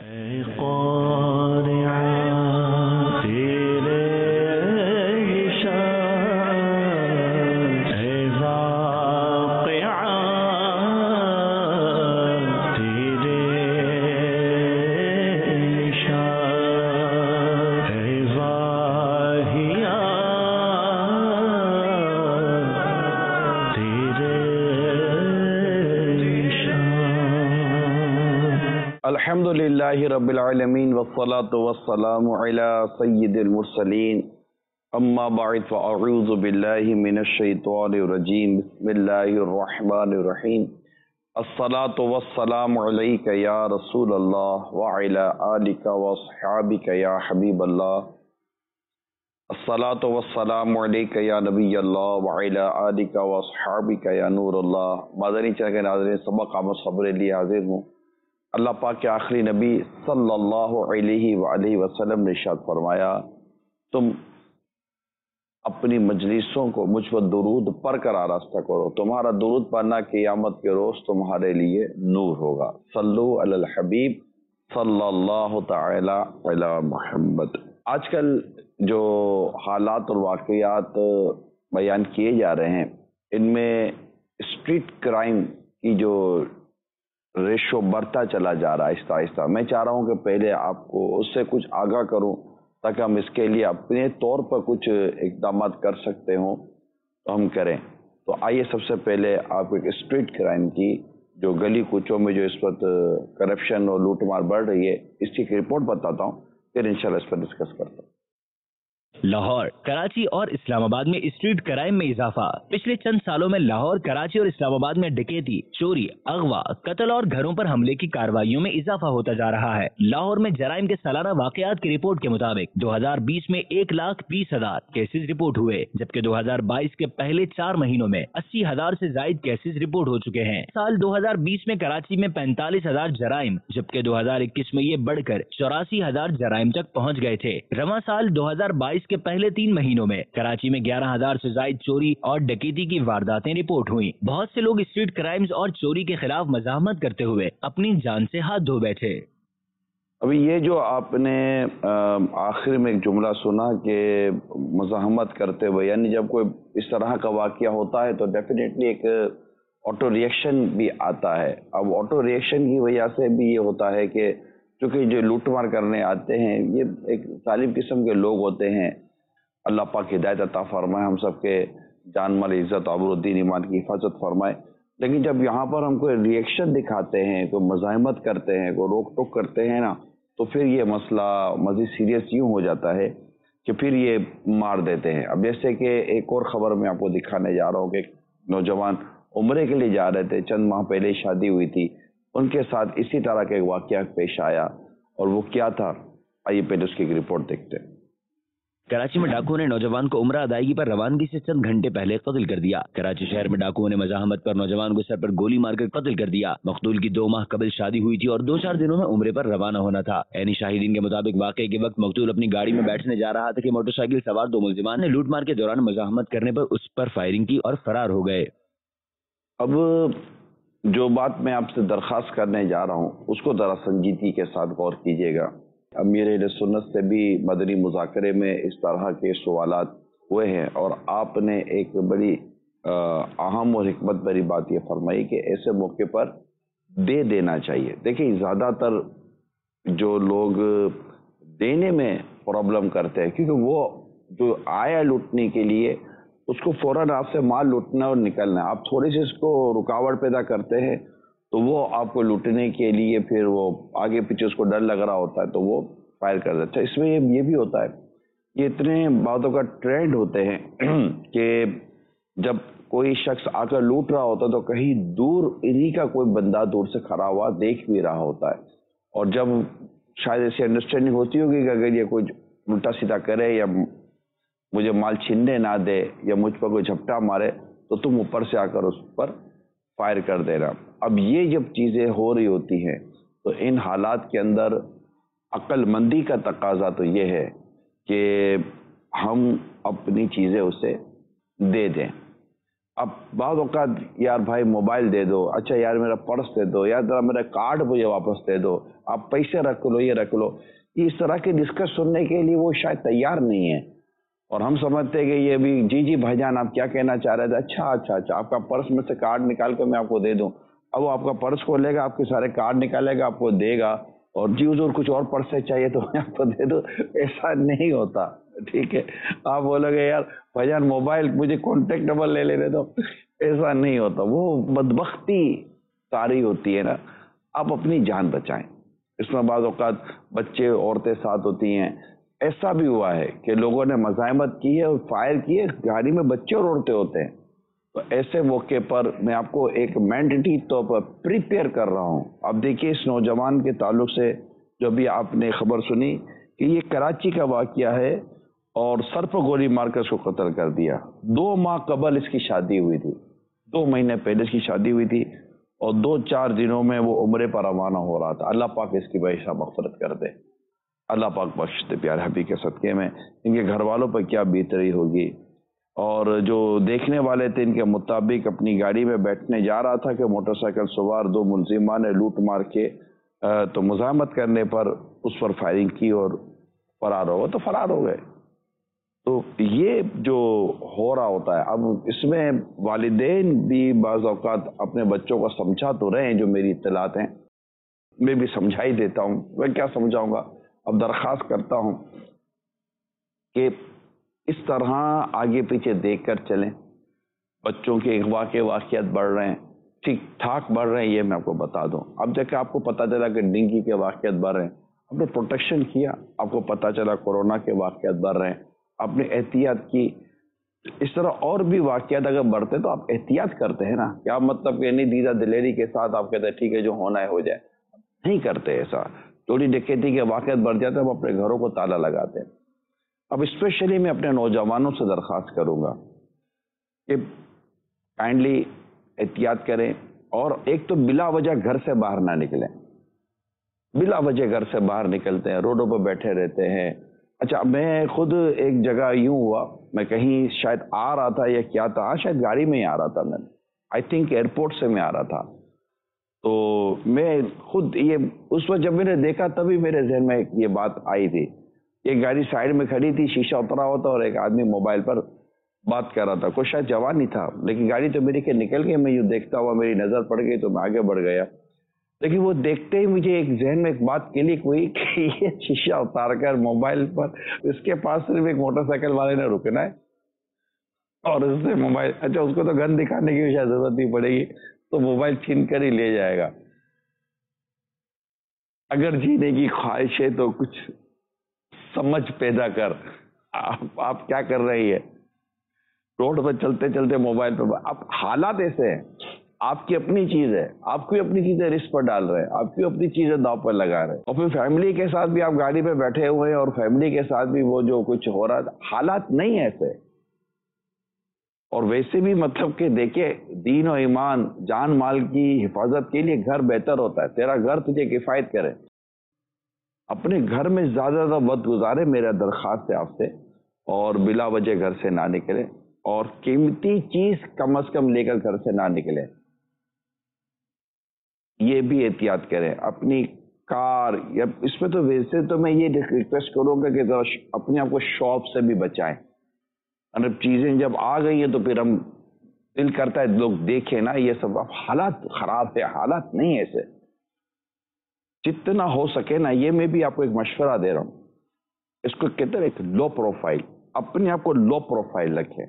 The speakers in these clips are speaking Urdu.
الحمدللہ رب العالمین والصلاة والسلام علی سید المرسلین اما بعد فاعوذ باللہ من الشیطان الرجیم بسم اللہ الرحمن الرحیم الصلاة والسلام علیک یا رسول اللہ وعلی آلک واصحابک یا حبیب اللہ الصلاة والسلام علیک یا نبی اللہ وعلی آلک واصحابک یا نور اللہ۔ مدنی چینل کے ناظرین، سبق آمد خبر لیے حاضر ہوں۔ اللہ پاک کے آخری نبی صلی اللہ علیہ وآلہ وسلم نے ارشاد فرمایا، تم اپنی مجلسوں کو مجھ پر درود پڑھ کر آراستہ کرو، تمہارا درود پڑھنا قیامت کے روز تمہارے لیے نور ہوگا۔ صلو علی الحبیب صلی اللہ تعالی علی محمد۔ آج کل جو حالات اور واقعات بیان کیے جا رہے ہیں، ان میں اسٹریٹ کرائم کی جو ریشو بڑھتا چلا جا رہا ہے آہستہ آہستہ۔ میں چاہ رہا ہوں کہ پہلے آپ کو اس سے کچھ آگاہ کروں تاکہ ہم اس کے لیے اپنے طور پر کچھ اقدامات کر سکتے ہوں تو ہم کریں۔ تو آئیے سب سے پہلے آپ ایک اسٹریٹ کرائم کی جو گلی کوچوں میں جو اس وقت کرپشن اور لوٹ مار بڑھ رہی ہے، اس کی ایک رپورٹ بتاتا ہوں، پھر انشاءاللہ اس پر ڈسکس کرتا ہوں۔ لاہور، کراچی اور اسلام آباد میں اسٹریٹ کرائم میں اضافہ۔ پچھلے چند سالوں میں لاہور، کراچی اور اسلام آباد میں ڈکیتی، چوری، اغوا، قتل اور گھروں پر حملے کی کارروائیوں میں اضافہ ہوتا جا رہا ہے۔ لاہور میں جرائم کے سالانہ واقعات کی رپورٹ کے مطابق 2020 میں 1,20,000 کیسز رپورٹ ہوئے، جبکہ 2022 کے پہلے 4 مہینوں میں 80,000 سے زائد کیسز رپورٹ ہو چکے ہیں۔ سال 2020 میں کراچی میں 45,000 جرائم، جبکہ 2021 میں یہ بڑھ کر 84,000 جرائم تک پہنچ گئے تھے۔ رواں سال 2022 کے پہلے 3 مہینوں میں کراچی میں 11,000 سے زائد چوری اور ڈکیتی کی وارداتیں رپورٹ ہوئیں۔ بہت سے لوگ اسٹریٹ کرائمز اور چوری کے خلاف مزاحمت کرتے ہوئے اپنی جان سے ہاتھ دھو بیٹھے۔ ابھی یہ جو آپ نے آخر میں ایک جملہ سنا کہ مزاحمت کرتے ہوئے، یعنی جب کوئی اس طرح کا واقعہ ہوتا ہے تو ڈیفینیٹلی ایک آٹو ریئیکشن بھی آتا ہے۔ اب آٹو ریئیکشن کی وجہ سے بھی یہ ہوتا ہے کہ چونکہ جو لوٹ مار کرنے آتے ہیں یہ ایک ظالم قسم کے لوگ ہوتے ہیں۔ اللہ پاک ہدایت عطا فرمائے، ہم سب کے جان مال عزت آبرو دین ایمان کی حفاظت فرمائے۔ لیکن جب یہاں پر ہم کوئی ریئیکشن دکھاتے ہیں، کوئی مزاحمت کرتے ہیں، کوئی روک ٹوک کرتے ہیں نا، تو پھر یہ مسئلہ مزید سیریس یوں ہو جاتا ہے کہ پھر یہ مار دیتے ہیں۔ اب جیسے کہ ایک اور خبر میں آپ کو دکھانے جا رہا ہوں کہ ایک نوجوان عمرے کے لیے جا رہے تھے، چند ماہ پہلے شادی ہوئی تھی، ان کے ساتھ اسی طرح کا ایک واقعہ پیش آیا، اور وہ کیا تھا، آئیے پہلے اس کی ایک رپورٹ دیکھتے ہیں۔ کراچی میں ڈاکوؤں نے نوجوان کو عمرہ ادائیگی پر روانگی سے چند گھنٹے پہلے قتل کر دیا۔ کراچی شہر میں ڈاکوؤں نے مزاحمت پر نوجوان کو سر پر گولی مار کر قتل کر دیا۔ مقتول کی 2 ماہ قبل شادی ہوئی تھی اور 2-4 دنوں میں عمرے پر روانہ ہونا تھا۔ عینی شاہدین کے مطابق واقعے کے وقت مقتول اپنی گاڑی میں بیٹھنے جا رہا تھا کہ موٹر سائیکل سوار 2 ملزمان نے لوٹ مار کے دوران مزاحمت کرنے پر اس پر فائرنگ کی اور فرار ہو گئے۔ اب جو بات میں آپ سے درخواست کرنے جا رہا ہوں اس کو ذرا سنجیدگی کے ساتھ غور کیجیے گا۔ امیر اہل سنت سے بھی مدنی مذاکرے میں اس طرح کے سوالات ہوئے ہیں، اور آپ نے ایک بڑی اہم اور حکمت بری بات یہ فرمائی کہ ایسے موقع پر دے دینا چاہیے۔ دیکھیں، زیادہ تر جو لوگ دینے میں پرابلم کرتے ہیں، کیونکہ وہ جو آیا لوٹنے کے لیے اس کو فوراً آپ سے مال لوٹنا اور نکلنا ہے، آپ تھوڑی سی اس کو رکاوٹ پیدا کرتے ہیں تو وہ آپ کو لوٹنے کے لیے پھر وہ آگے پیچھے اس کو ڈر لگ رہا ہوتا ہے تو وہ فائر کر دیتا ہے۔ اس میں یہ بھی ہوتا ہے، یہ اتنے باتوں کا ٹرینڈ ہوتے ہیں کہ جب کوئی شخص آ کر لوٹ رہا ہوتا ہے تو کہیں دور انہی کا کوئی بندہ دور سے کھڑا ہوا دیکھ بھی رہا ہوتا ہے، اور جب شاید ایسی انڈرسٹینڈنگ ہوتی ہوگی کہ اگر یہ کوئی الٹا سیدھا کرے یا مجھے مال چھیننے نہ دے یا مجھ پر کوئی جھپٹا مارے تو تم اوپر سے آ کر اس پر فائر کر دینا۔ اب یہ جب چیزیں ہو رہی ہوتی ہیں تو ان حالات کے اندر عقل مندی کا تقاضا تو یہ ہے کہ ہم اپنی چیزیں اسے دے دیں۔ اب بعض اوقات یار بھائی موبائل دے دو، اچھا یار میرا پرس دے دو، یار ذرا میرا کارڈ مجھے واپس دے دو، آپ پیسے رکھ لو، یہ رکھ لو. اس طرح کے ڈسکس سننے کے لیے وہ شاید تیار نہیں ہے. اور ہم سمجھتے ہیں کہ یہ بھی جی بھائی جان آپ کیا کہنا چاہ رہے تھے، اچھا آپ کا پرس میں سے کارڈ نکال کے میں آپ کو دے دوں. اب وہ آپ کا پرس کھولے گا، آپ کے سارے کارڈ نکالے گا، آپ کو دے گا، اور جی حضور کچھ اور پرس سے چاہیے تو میں آپ کو دے دوں. ایسا نہیں ہوتا. ٹھیک ہے، آپ بولو گے یار بھائی جان موبائل مجھے کانٹیکٹ نمبر لے لینے دو. ایسا نہیں ہوتا، وہ بدبختی ساری ہوتی ہے نا. آپ اپنی جان بچائیں. اس میں بعض اوقات بچے عورتیں ساتھ ہوتی ہیں. ایسا بھی ہوا ہے کہ لوگوں نے مزاحمت کی ہے اور فائر کی ہے، گاڑی میں بچے اور عورتیں ہوتے ہیں. تو ایسے موقع پر میں آپ کو ایک مینڈیٹری طور پر پریپیئر کر رہا ہوں. اب دیکھیے اس نوجوان کے تعلق سے جو بھی آپ نے خبر سنی کہ یہ کراچی کا واقعہ ہے اور سر پر گولی مار کر اس کو قتل کر دیا. 2 ماہ قبل اس کی شادی ہوئی تھی، 2 مہینے پہلے اس کی شادی ہوئی تھی، اور 2-4 دنوں میں وہ عمرے پر روانہ ہو رہا تھا. اللہ پاک اس کی بخشا مغفرت کر دے. اللہ پاک بخش دے پیارے حبیب کے صدقے میں. ان کے گھر والوں پر کیا بیت رہی ہوگی. اور جو دیکھنے والے تھے ان کے مطابق اپنی گاڑی میں بیٹھنے جا رہا تھا کہ موٹر سائیکل سوار 2 ملزمان نے لوٹ مار کے تو مزاحمت کرنے پر اس پر فائرنگ کی اور فرار ہو گئے. تو فرار ہو گئے. تو یہ جو ہو رہا ہوتا ہے، اب اس میں والدین بھی بعض اوقات اپنے بچوں کو سمجھا تو رہے ہیں. جو میری اطلاعات ہیں میں بھی سمجھا ہی دیتا ہوں. میں کیا سمجھاؤں گا، اب درخواست کرتا ہوں کہ اس طرح آگے پیچھے دیکھ کر چلیں. بچوں کے اغوا کے واقعات بڑھ رہے ہیں، ٹھیک ٹھاک بڑھ رہے ہیں، یہ میں آپ کو بتا دوں. اب جب کہ آپ کو پتہ چلا کہ ڈینگی کے واقعات بڑھ رہے ہیں، آپ نے پروٹیکشن کیا. آپ کو پتہ چلا کورونا کے واقعات بڑھ رہے ہیں، آپ نے احتیاط کی. اس طرح اور بھی واقعات اگر بڑھتے تو آپ احتیاط کرتے ہیں نا. کیا مطلب کہ نہیں دیدہ دلیری کے ساتھ آپ کہتے ہیں ٹھیک ہے جو ہونا ہے ہو جائے. نہیں کرتے ایسا. چوری ڈکیتی کے واقعات بڑھ جاتے ہیں، ہم اپنے گھروں کو تالا لگاتے ہیں. اب اسپیشلی میں اپنے نوجوانوں سے درخواست کروں گا کہ کائنڈلی احتیاط کریں. اور ایک تو بلا وجہ گھر سے باہر نہ نکلیں. بلا وجہ گھر سے باہر نکلتے ہیں، روڈوں پہ بیٹھے رہتے ہیں. اچھا میں خود ایک جگہ یوں ہوا، میں کہیں شاید آ رہا تھا یا کیا تھا، شاید گاڑی میں ہی آ رہا تھا، میں آئی تھنک ایئرپورٹ سے میں آ رہا تھا. تو میں خود یہ اس وقت جب میں نے دیکھا تبھی میرے ذہن میں یہ بات آئی تھی. ایک گاڑی سائیڈ میں کھڑی تھی، شیشہ اترا ہوا تھا اور ایک آدمی موبائل پر بات کر رہا تھا. کوئی شاید جوان ہی تھا، لیکن گاڑی تو میری کہ نکل گئی. میں یوں دیکھتا ہوا، میری نظر پڑ گئی تو میں آگے بڑھ گیا. لیکن وہ دیکھتے ہی مجھے ایک ذہن میں ایک بات کلک ہوئی کہ یہ شیشہ اتار کر موبائل پر اس کے پاس صرف ایک موٹر سائیکل والے نے رکنا ہے اور اس سے موبائل، اچھا اس کو تو گن دکھانے کی شاید ضرورت نہیں پڑے گی، تو موبائل چھین کر ہی لے جائے گا. اگر جینے کی خواہش ہے تو کچھ سمجھ پیدا کر. آپ کیا کر رہی ہے روڈ پہ چلتے چلتے موبائل پہ. اب حالات ایسے ہیں، آپ کی اپنی چیز ہے، آپ کی اپنی چیزیں رسک پر ڈال رہے ہیں، آپ کی اپنی چیزیں داؤ پر لگا رہے ہیں. اور پھر فیملی کے ساتھ بھی آپ گاڑی پہ بیٹھے ہوئے ہیں اور فیملی کے ساتھ بھی وہ جو کچھ ہو رہا ہے، حالات نہیں ایسے. اور ویسے بھی مطلب کہ دیکھیں دین و ایمان جان مال کی حفاظت کے لیے گھر بہتر ہوتا ہے. تیرا گھر تجھے کفایت کرے. اپنے گھر میں زیادہ زیادہ وقت گزارے، میرا درخواست ہے آپ سے. اور بلا وجہ گھر سے نہ نکلے، اور قیمتی چیز کم از کم لے کر گھر سے نہ نکلے. یہ بھی احتیاط کریں. اپنی کار یا اس میں تو ویسے تو میں یہ ریکویسٹ کروں گا کہ اپنے آپ کو شاپ سے بھی بچائیں. اور چیزیں جب آ گئی ہیں تو پھر ہم دل کرتا ہے لوگ دیکھیں نا. یہ سب حالات خراب ہے، حالات نہیں ایسے. جتنا ہو سکے نا، یہ میں بھی آپ کو ایک مشورہ دے رہا ہوں، اس کو کہتے ہیں ایک لو پروفائل. اپنے آپ کو لو پروفائل رکھیں.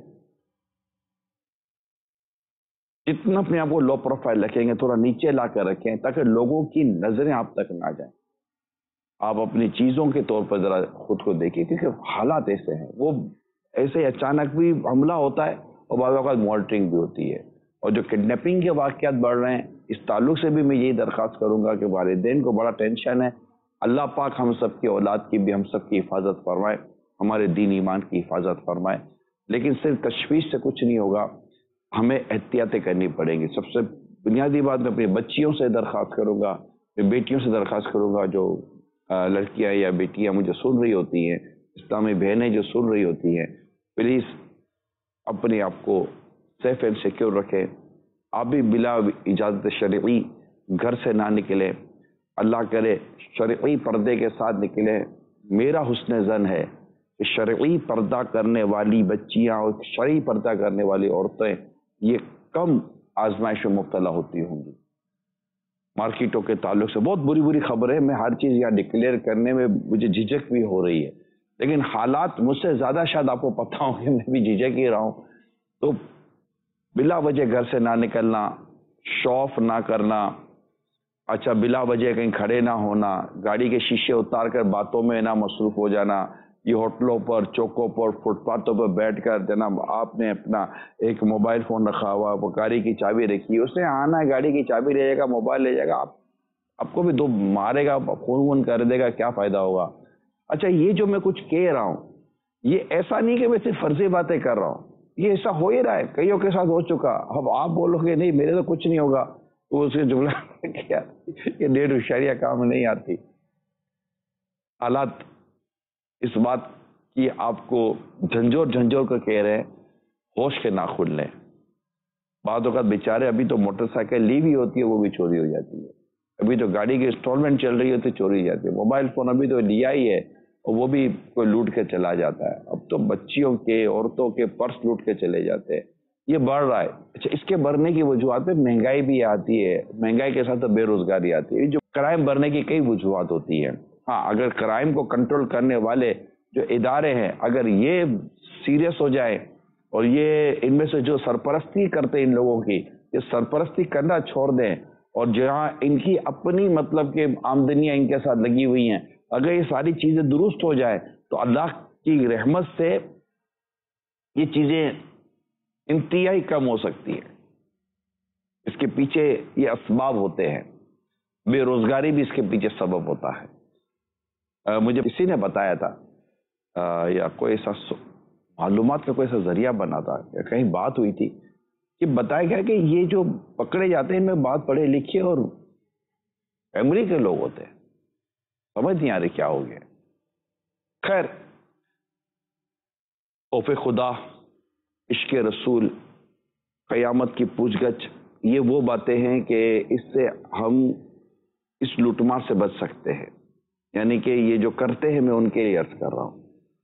جتنا اپنے آپ کو لو پروفائل رکھیں گے، تھوڑا نیچے لا کر رکھیں تاکہ لوگوں کی نظریں آپ تک نہ جائیں. آپ اپنی چیزوں کے طور پر ذرا خود کو دیکھیں، کیونکہ حالات ایسے ہیں. وہ ایسے اچانک بھی حملہ ہوتا ہے اور بعض اوقات مانیٹرنگ بھی ہوتی ہے. اور جو کڈنیپنگ کے واقعات بڑھ رہے ہیں، اس تعلق سے بھی میں یہی درخواست کروں گا کہ والدین کو بڑا ٹینشن ہے. اللہ پاک ہم سب کی اولاد کی بھی ہم سب کی حفاظت فرمائے، ہمارے دین ایمان کی حفاظت فرمائے. لیکن صرف تشویش سے کچھ نہیں ہوگا، ہمیں احتیاطیں کرنی پڑیں گی. سب سے بنیادی بات میں اپنی بچیوں سے درخواست کروں گا، اپنی بیٹیوں سے درخواست کروں گا، جو لڑکیاں یا بیٹیاں مجھے سن رہی ہوتی ہیں، اسلامی بہنیں جو سن رہی ہوتی ہیں، پلیز اپنے آپ کو सेफ एंड सिक्योर रखें। आप भी बिला इजाज़त शरई घर से ना निकले, अल्लाह करे शरई पर्दे के साथ निकले। मेरा हुस्न ज़न है कि शरई पर्दा करने वाली बच्चियां और शरई पर्दा करने वाली औरतें ये कम आजमाइश में मुब्तला होती होंगी। मार्केटों के ताल्लुक से बहुत बुरी बुरी खबरें, मैं हर चीज़ यहाँ डिक्लेयर करने में मुझे झिझक भी हो रही है, लेकिन हालात मुझसे ज़्यादा शायद आपको पता हो कि मैं भी झिझक ही रहा हूँ। तो बिला वजह घर से ना निकलना, शौफ ना करना, अच्छा बिला वजह कहीं खड़े ना होना, गाड़ी के शीशे उतार कर बातों में ना मसरूफ हो जाना, ये होटलों पर, चौकों पर, फुटपाथों पर बैठकर जनाब आपने अपना एक मोबाइल फ़ोन रखा हुआ, वो गाड़ी की चाबी रखी, उसने आना है गाड़ी की चाबी ले जाएगा, मोबाइल ले जाएगा, आपको भी दो मारेगा, खून वून कर देगा, क्या फ़ायदा होगा। अच्छा ये जो मैं कुछ कह रहा हूँ, ये ऐसा नहीं कि मैं सिर्फ फर्जी बातें कर रहा हूँ, ये ऐसा हो ही रहा है, कईयों के साथ हो चुका। अब आप बोलोगे नहीं मेरे तो कुछ नहीं होगा, तो उसके जुमला क्या, ये 1.5 होशियारियाँ काम नहीं आती। हालात इस बात की आपको झंझोर झंझोर कर कह रहे हैं, होश के नाखून लें। बाद वक़्त बेचारे अभी तो मोटरसाइकिल ली भी होती है वो भी चोरी हो जाती है, अभी तो गाड़ी की इंस्टॉलमेंट चल रही होती है चोरी हो जाती है, मोबाइल फ़ोन अभी तो लिया ही है और वो भी कोई लूट के चला जाता है। अब तो बच्चियों के, औरतों के पर्स लूट के चले जाते हैं, ये बढ़ रहा है। अच्छा इसके बढ़ने की वजूहत में महंगाई भी आती है, महंगाई के साथ तो बेरोजगारी आती है। जो क्राइम बढ़ने की कई वजूहत होती है। हाँ, अगर क्राइम को कंट्रोल करने वाले जो इदारे हैं अगर ये सीरियस हो जाए और ये इनमें से जो सरपरस्ती करते हैं इन लोगों की, ये सरपरस्ती करना छोड़ दें और जहाँ इनकी अपनी मतलब के आमदनियाँ इनके साथ लगी हुई हैं, अगर ये सारी चीज़ें दुरुस्त हो जाए तो अल्लाह की रहमत से ये चीज़ें इंतहाई कम हो सकती है। इसके पीछे ये असबाब होते हैं, बेरोजगारी भी इसके पीछे सबब होता है। मुझे किसी ने बताया था या कोई ऐसा मालूमात का कोई ऐसा जरिया बना था या कहीं बात हुई थी कि बताया गया कि ये जो पकड़े जाते हैं इनमें बहुत पढ़े लिखे और फैमिली के लोग होते हैं, समझ नहीं आ रही क्या हो गया। खैर, खौफ खुदा, इश्क रसूल, क़यामत की पूछगछ, ये वो बातें हैं कि इससे हम इस लूटमार से बच सकते हैं। यानी कि ये जो करते हैं मैं उनके लिए अर्ज कर रहा हूँ,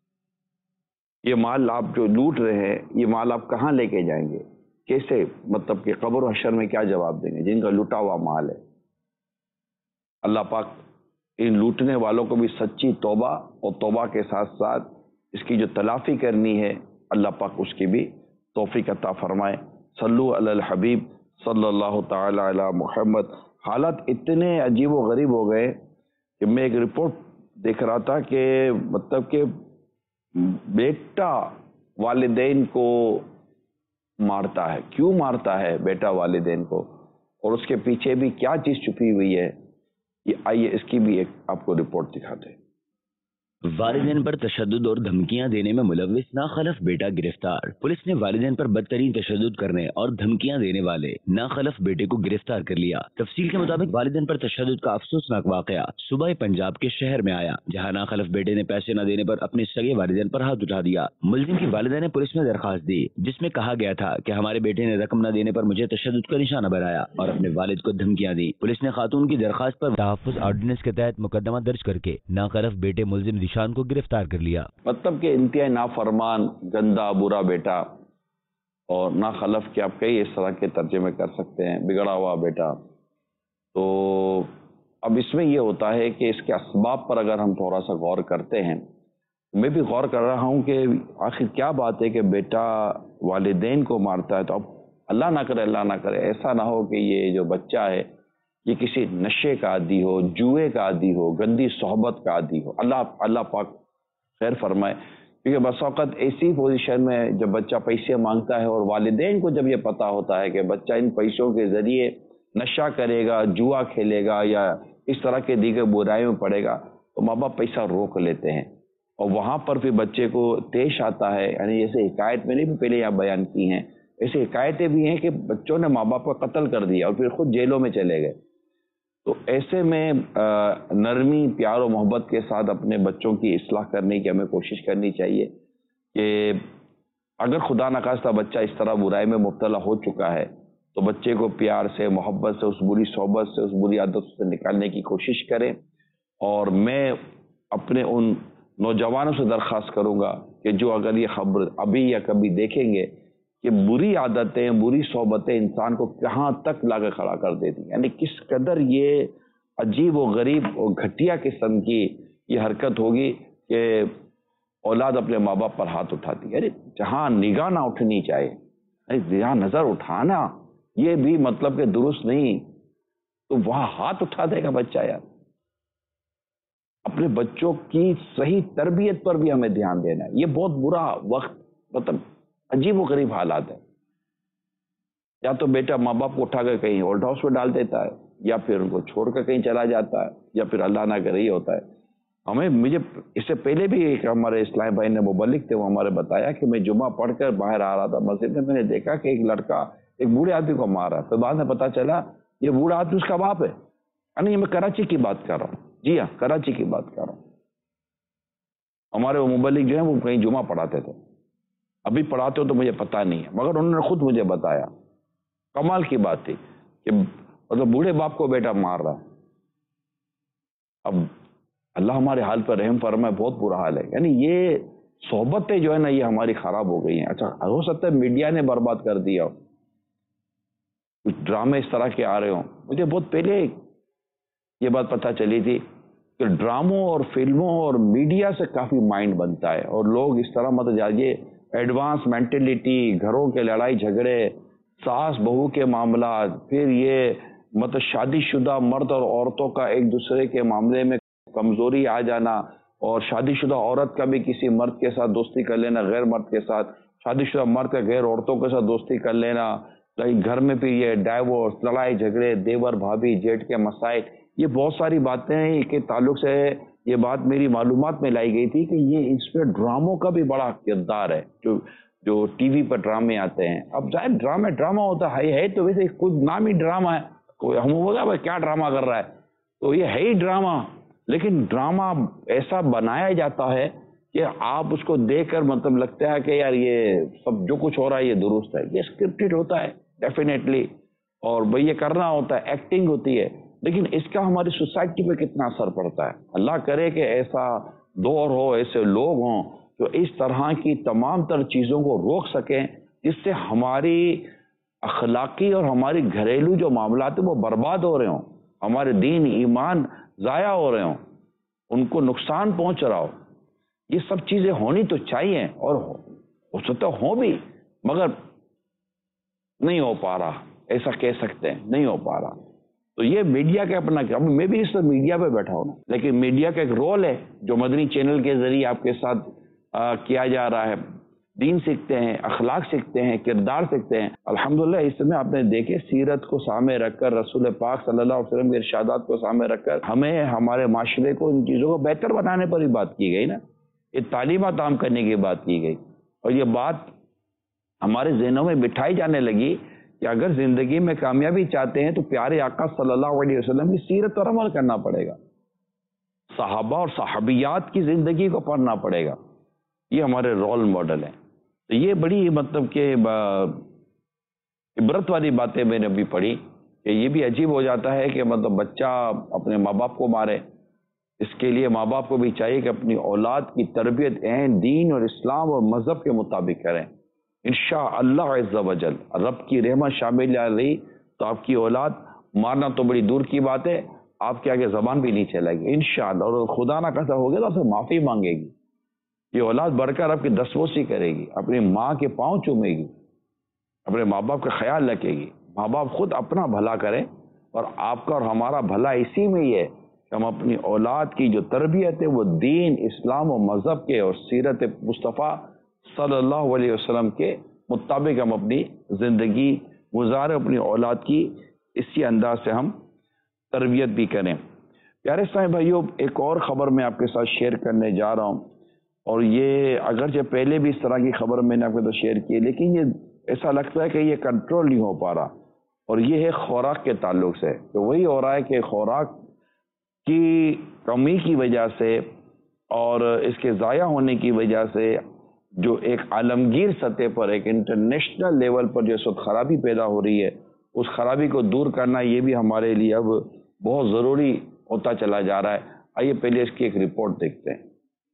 ये माल आप जो लूट रहे हैं ये माल आप कहाँ लेके जाएंगे, कैसे, मतलब कि कब्र और हशर में क्या जवाब देंगे जिनका लूटा हुआ माल है। अल्लाह पाक इन लूटने वालों को भी सच्ची तौबा और तौबा के साथ साथ इसकी जो तलाफी करनी है अल्लाह पाक उसकी भी तौफीक अता फरमाए। सल्लु अलल हबीब सल्लल्लाहु ताला अला मुहम्मद। हालात इतने अजीब व गरीब हो गए कि मैं एक रिपोर्ट देख रहा था कि मतलब कि बेटा वालिदैन को मारता है। क्यों मारता है बेटा वालिदैन को और उसके पीछे भी क्या चीज़ छुपी हुई है, ये आइए इसकी भी एक आपको रिपोर्ट दिखाते हैं। वालिदैन पर तशद्दुद और धमकियां देने में मुलव्विस नाखलफ बेटा गिरफ्तार। पुलिस ने वालिदैन पर बदतरीन तशद्दुद करने और धमकियां देने वाले नाखलफ बेटे को गिरफ्तार कर लिया। तफसील के मुताबिक वालिदैन पर तशद्दुद का अफसोसनाक वाकया सुबह पंजाब के शहर में आया, जहां नाखलफ बेटे ने पैसे न देने पर अपने सगे वालिदैन पर हाथ उठा दिया। मुलजिम की वालिदा ने पुलिस में दरखास्त दी, जिसमें कहा गया था कि हमारे बेटे ने रकम न देने पर मुझे तशद्दुद का निशाना बनाया और अपने वालिद को धमकियां दी। पुलिस ने खातून की दरखास्त पर तहफ्फुज ऑर्डिनेंस के तहत मुकदमा दर्ज करके नाखलफ बेटे मुलजिम शान को गिरफ्तार कर लिया। मतलब कि इंतहाई नाफरमान, गंदा, बुरा बेटा और नाखलफ के आप कई इस तरह के तर्जुमे कर सकते हैं, बिगड़ा हुआ बेटा। तो अब इसमें यह होता है कि इसके असबाब पर अगर हम थोड़ा सा गौर करते हैं, मैं भी गौर कर रहा हूँ कि आखिर क्या बात है कि बेटा वालिदैन को मारता है। तो अब अल्लाह ना करे ऐसा ना हो कि ये जो बच्चा है ये किसी नशे का आदी हो, जुए का आदी हो, गंदी सोहबत का आदी हो। अल्लाह पाक खैर फरमाए। क्योंकि बस औक़त ऐसी पोजीशन में जब बच्चा पैसे मांगता है और वालिदैन को जब ये पता होता है कि बच्चा इन पैसों के ज़रिए नशा करेगा, जुआ खेलेगा या इस तरह के दीगर बुराइयों में पड़ेगा, तो माँ बाप पैसा रोक लेते हैं और वहाँ पर फिर बच्चे को पेश आता है। यानी जैसे हिकायत मैंने भी पहले यहाँ बयान की हैं, ऐसी हिकायतें भी हैं कि बच्चों ने माँ बाप का कत्ल कर दिया और फिर खुद जेलों में चले गए। तो ऐसे में नरमी, प्यार और मोहब्बत के साथ अपने बच्चों की इस्लाह करने की हमें कोशिश करनी चाहिए कि اگر خدا نخواستہ بچہ اس طرح برائی میں مبتلا ہو چکا ہے تو بچے کو پیار سے، محبت سے، اس بری صحبت سے، اس بری عادت سے نکالنے کی کوشش کریں. اور میں اپنے ان نوجوانوں سے درخواست کروں گا کہ جو اگر یہ خبر ابھی یا کبھی دیکھیں گے کہ بری عادتیں، بری صحبتیں انسان کو کہاں تک لا کے کھڑا کر دیتی ہیں، یعنی کس قدر یہ عجیب و غریب اور گھٹیا قسم کی یہ حرکت ہوگی کہ اولاد اپنے ماں باپ پر ہاتھ اٹھاتی ہے. یعنی جہاں نگاہ نہ اٹھنی چاہیے، جہاں نظر اٹھانا یہ بھی مطلب کہ درست نہیں، تو وہاں ہاتھ اٹھا دے گا بچہ. یار اپنے بچوں کی صحیح تربیت پر بھی ہمیں دھیان دینا ہے. یہ بہت برا وقت، مطلب عجیب و غریب حالات ہے. یا تو بیٹا ماں باپ کو اٹھا کر کہیں اولڈ ہاؤس میں ڈال دیتا ہے، یا پھر ان کو چھوڑ کر کہیں چلا جاتا ہے، یا پھر اللہ نہ کرے ہی ہوتا ہے. مجھے اس سے پہلے بھی ایک ہمارے اسلام بھائی نے مبلغ تھے، وہ ہمارے بتایا کہ میں جمعہ پڑھ کر باہر آ رہا تھا مسجد میں نے دیکھا کہ ایک لڑکا ایک بوڑھے آدمی کو مار رہا. تو بعد میں پتا چلا یہ بوڑھا آدمی اس کا باپ ہے. نہیں، میں کراچی کی بات کر رہا ہوں. جی ہاں، کراچی کی بات کر رہا ہوں. ہمارے وہ مبلغ جو ہیں وہ کہیں جمعہ پڑھاتے تھے، ابھی پڑھاتے ہو تو مجھے پتا نہیں ہے، مگر انہوں نے خود مجھے بتایا. کمال کی بات تھی کہ مطلب بوڑھے باپ کو بیٹا مار رہا ہے. اب اللہ ہمارے حال پر رحم فرمائے، بہت برا حال ہے. یعنی یہ صحبتیں جو ہے نا یہ ہماری خراب ہو گئی ہیں. اچھا ہو سکتا ہے میڈیا نے برباد کر دیا ہو، کچھ ڈرامے اس طرح کے آ رہے ہوں. مجھے بہت پہلے یہ بات پتہ چلی تھی کہ ڈراموں اور فلموں اور میڈیا سے کافی مائنڈ بنتا ہے، اور لوگ اس طرح مطلب جائیے ایڈوانس مینٹلٹی، گھروں کے لڑائی جھگڑے، ساس بہو کے معاملات، پھر یہ مطلب شادی شدہ مرد اور عورتوں کا ایک دوسرے کے معاملے میں کمزوری آ جانا، اور شادی شدہ عورت کا بھی کسی مرد کے ساتھ دوستی کر لینا، غیر مرد کے ساتھ، شادی شدہ مرد کا غیر عورتوں کے ساتھ دوستی کر لینا، گھر میں پھر یہ ڈائیورس، لڑائی جھگڑے، دیور بھابھی جیٹھ کے مسائل، یہ بہت ساری باتیں کے تعلق سے یہ بات میری معلومات میں لائی گئی تھی کہ یہ اس میں ڈراموں کا بھی بڑا کردار ہے. جو ٹی وی پر ڈرامے آتے ہیں، اب ظاہر ڈرامہ ہوتا ہے تو ویسے کچھ نام ہی ڈرامہ ہے. کوئی ہم بولا بھائی کیا ڈرامہ کر رہا ہے، تو یہ ہے ہی ڈرامہ. لیکن ڈرامہ ایسا بنایا جاتا ہے کہ آپ اس کو دیکھ کر مطلب لگتا ہے کہ یار یہ سب جو کچھ ہو رہا ہے یہ درست ہے. یہ اسکرپٹڈ ہوتا ہے ڈیفینیٹلی، اور بھئی یہ کرنا ہوتا ہے، ایکٹنگ ہوتی ہے. لیکن اس کا ہماری سوسائٹی پہ کتنا اثر پڑتا ہے. اللہ کرے کہ ایسا دور ہو، ایسے لوگ ہوں جو اس طرح کی تمام تر چیزوں کو روک سکیں جس سے ہماری اخلاقی اور ہماری گھریلو جو معاملات ہیں وہ برباد ہو رہے ہوں، ہمارے دین ایمان ضائع ہو رہے ہوں، ان کو نقصان پہنچ رہا ہو. یہ سب چیزیں ہونی تو چاہیے، اور ہو سکتا ہوں بھی، مگر نہیں ہو پا رہا. ایسا کہہ سکتے ہیں نہیں ہو پا رہا. تو یہ میڈیا کا اپنا، میں بھی اس میڈیا پہ بیٹھا ہوں، لیکن میڈیا کا ایک رول ہے جو مدنی چینل کے ذریعے آپ کے ساتھ کیا جا رہا ہے. دین سیکھتے ہیں، اخلاق سیکھتے ہیں، کردار سیکھتے ہیں. الحمدللہ اس میں آپ نے دیکھے سیرت کو سامنے رکھ کر، رسول پاک صلی اللہ علیہ وسلم کے ارشادات کو سامنے رکھ کر ہمیں ہمارے معاشرے کو ان چیزوں کو بہتر بنانے پر ہی بات کی گئی نا. یہ تعلیمات عام کرنے کی بات کی گئی، اور یہ بات ہمارے ذہنوں میں بٹھائی جانے لگی کہ اگر زندگی میں کامیابی چاہتے ہیں تو پیارے آقا صلی اللہ علیہ وسلم کی سیرت پر عمل کرنا پڑے گا، صحابہ اور صحابیات کی زندگی کو پڑھنا پڑے گا. یہ ہمارے رول ماڈل ہیں. تو یہ بڑی مطلب کہ عبرت والی باتیں میں نے ابھی پڑھی کہ یہ بھی عجیب ہو جاتا ہے کہ مطلب بچہ اپنے ماں باپ کو مارے. اس کے لیے ماں باپ کو بھی چاہیے کہ اپنی اولاد کی تربیت عین دین اور اسلام اور مذہب کے مطابق کریں. انشاءاللہ عز و جل رب کی رحمت شامل علی تو آپ کی اولاد مارنا تو بڑی دور کی بات ہے، آپ کے آگے زبان بھی نہیں چلے گی انشاءاللہ. اور خدا نہ کیسا ہو گیا تو آپ سے معافی مانگے گی. یہ اولاد بڑھ کر آپ کی دستبوسی کرے گی، اپنی ماں کے پاؤں چومے گی، اپنے ماں باپ کا خیال رکھے گی. ماں باپ خود اپنا بھلا کریں، اور آپ کا اور ہمارا بھلا اسی میں ہی ہے کہ ہم اپنی اولاد کی جو تربیت ہے وہ دین، اسلام و مذہب کے اور سیرت مصطفیٰ صلی اللہ علیہ وسلم کے مطابق ہم اپنی زندگی گزاریں، اپنی اولاد کی اسی انداز سے ہم تربیت بھی کریں. پیارے اسلامی بھائیوں، ایک اور خبر میں آپ کے ساتھ شیئر کرنے جا رہا ہوں، اور یہ اگرچہ پہلے بھی اس طرح کی خبر میں نے آپ کے ساتھ شیئر کی، لیکن یہ ایسا لگتا ہے کہ یہ کنٹرول نہیں ہو پا رہا. اور یہ ہے خوراک کے تعلق سے. تو وہی ہو رہا ہے کہ خوراک کی کمی کی وجہ سے اور اس کے ضائع ہونے کی وجہ سے جو ایک عالمگیر سطح پر ایک انٹرنیشنل لیول پر جو اس وقت خرابی پیدا ہو رہی ہے، اس خرابی کو دور کرنا یہ بھی ہمارے لیے اب بہت ضروری ہوتا چلا جا رہا ہے۔ آئیے پہلے اس کی ایک رپورٹ دیکھتے ہیں۔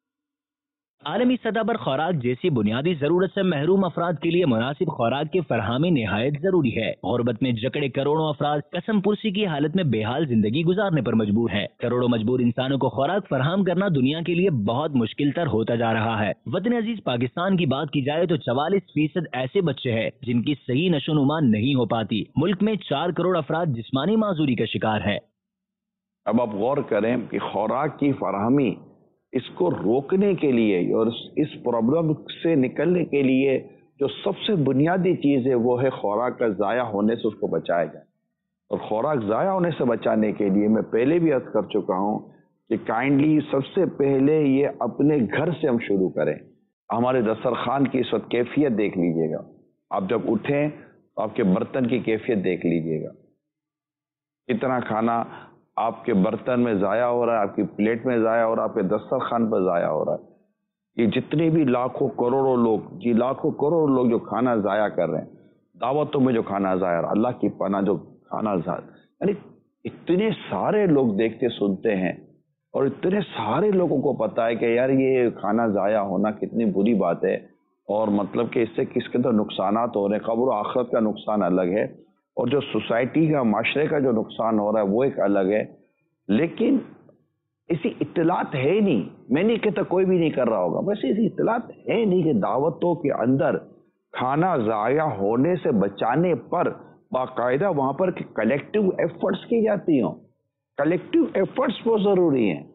عالمی سطح پر خوراک جیسی بنیادی ضرورت سے محروم افراد کے لیے مناسب خوراک کی فراہمی نہایت ضروری ہے۔ غربت میں جکڑے کروڑوں افراد قسم پرسی کی حالت میں بے حال زندگی گزارنے پر مجبور ہیں۔ کروڑوں مجبور انسانوں کو خوراک فراہم کرنا دنیا کے لیے بہت مشکل تر ہوتا جا رہا ہے۔ وطن عزیز پاکستان کی بات کی جائے تو 44% ایسے بچے ہیں جن کی صحیح نشو نما نہیں ہو پاتی۔ ملک میں 4 کروڑ افراد جسمانی معذوری کا شکار ہے۔ اب آپ غور کریں کہ خوراک کی فراہمی اس کو روکنے کے لیے اور اس پرابلم سے نکلنے کے لیے جو سب سے بنیادی چیز ہے وہ ہے خوراک کا ضائع ہونے سے اس کو بچایا جائے۔ اور خوراک ضائع ہونے سے بچانے کے لیے میں پہلے بھی عرض کر چکا ہوں کہ کائنڈلی سب سے پہلے یہ اپنے گھر سے ہم شروع کریں۔ ہمارے دسترخوان کی اس وقت کیفیت دیکھ لیجئے گا، آپ جب اٹھیں تو آپ کے برتن کی کیفیت دیکھ لیجئے گا، کتنا کھانا آپ کے برتن میں ضائع ہو رہا ہے، آپ کی پلیٹ میں ضائع ہو رہا ہے، آپ کے دسترخوان پر ضائع ہو رہا ہے۔ یہ جتنے بھی لاکھوں کروڑوں لوگ جو کھانا ضائع کر رہے ہیں، دعوتوں میں جو کھانا ضائع رہا، اللہ کی پناہ جو کھانا ضائع، یعنی اتنے سارے لوگ دیکھتے سنتے ہیں اور اتنے سارے لوگوں کو پتا ہے کہ یار یہ کھانا ضائع ہونا کتنی بری بات ہے، اور مطلب کہ اس سے کس کے اندر نقصانات ہو رہے ہیں۔ قبر و آخرت کا نقصان الگ ہے اور جو سوسائٹی کا معاشرے کا جو نقصان ہو رہا ہے وہ ایک الگ ہے، لیکن اسی اطلاعات ہے نہیں۔ میں نہیں کہتا کوئی بھی نہیں کر رہا ہوگا، ویسے اسی اطلاعات ہے نہیں کہ دعوتوں کے اندر کھانا ضائع ہونے سے بچانے پر باقاعدہ وہاں پر کلیکٹیو ایفرٹس کی جاتی ہوں۔ کلیکٹیو ایفرٹس بہت ضروری ہیں،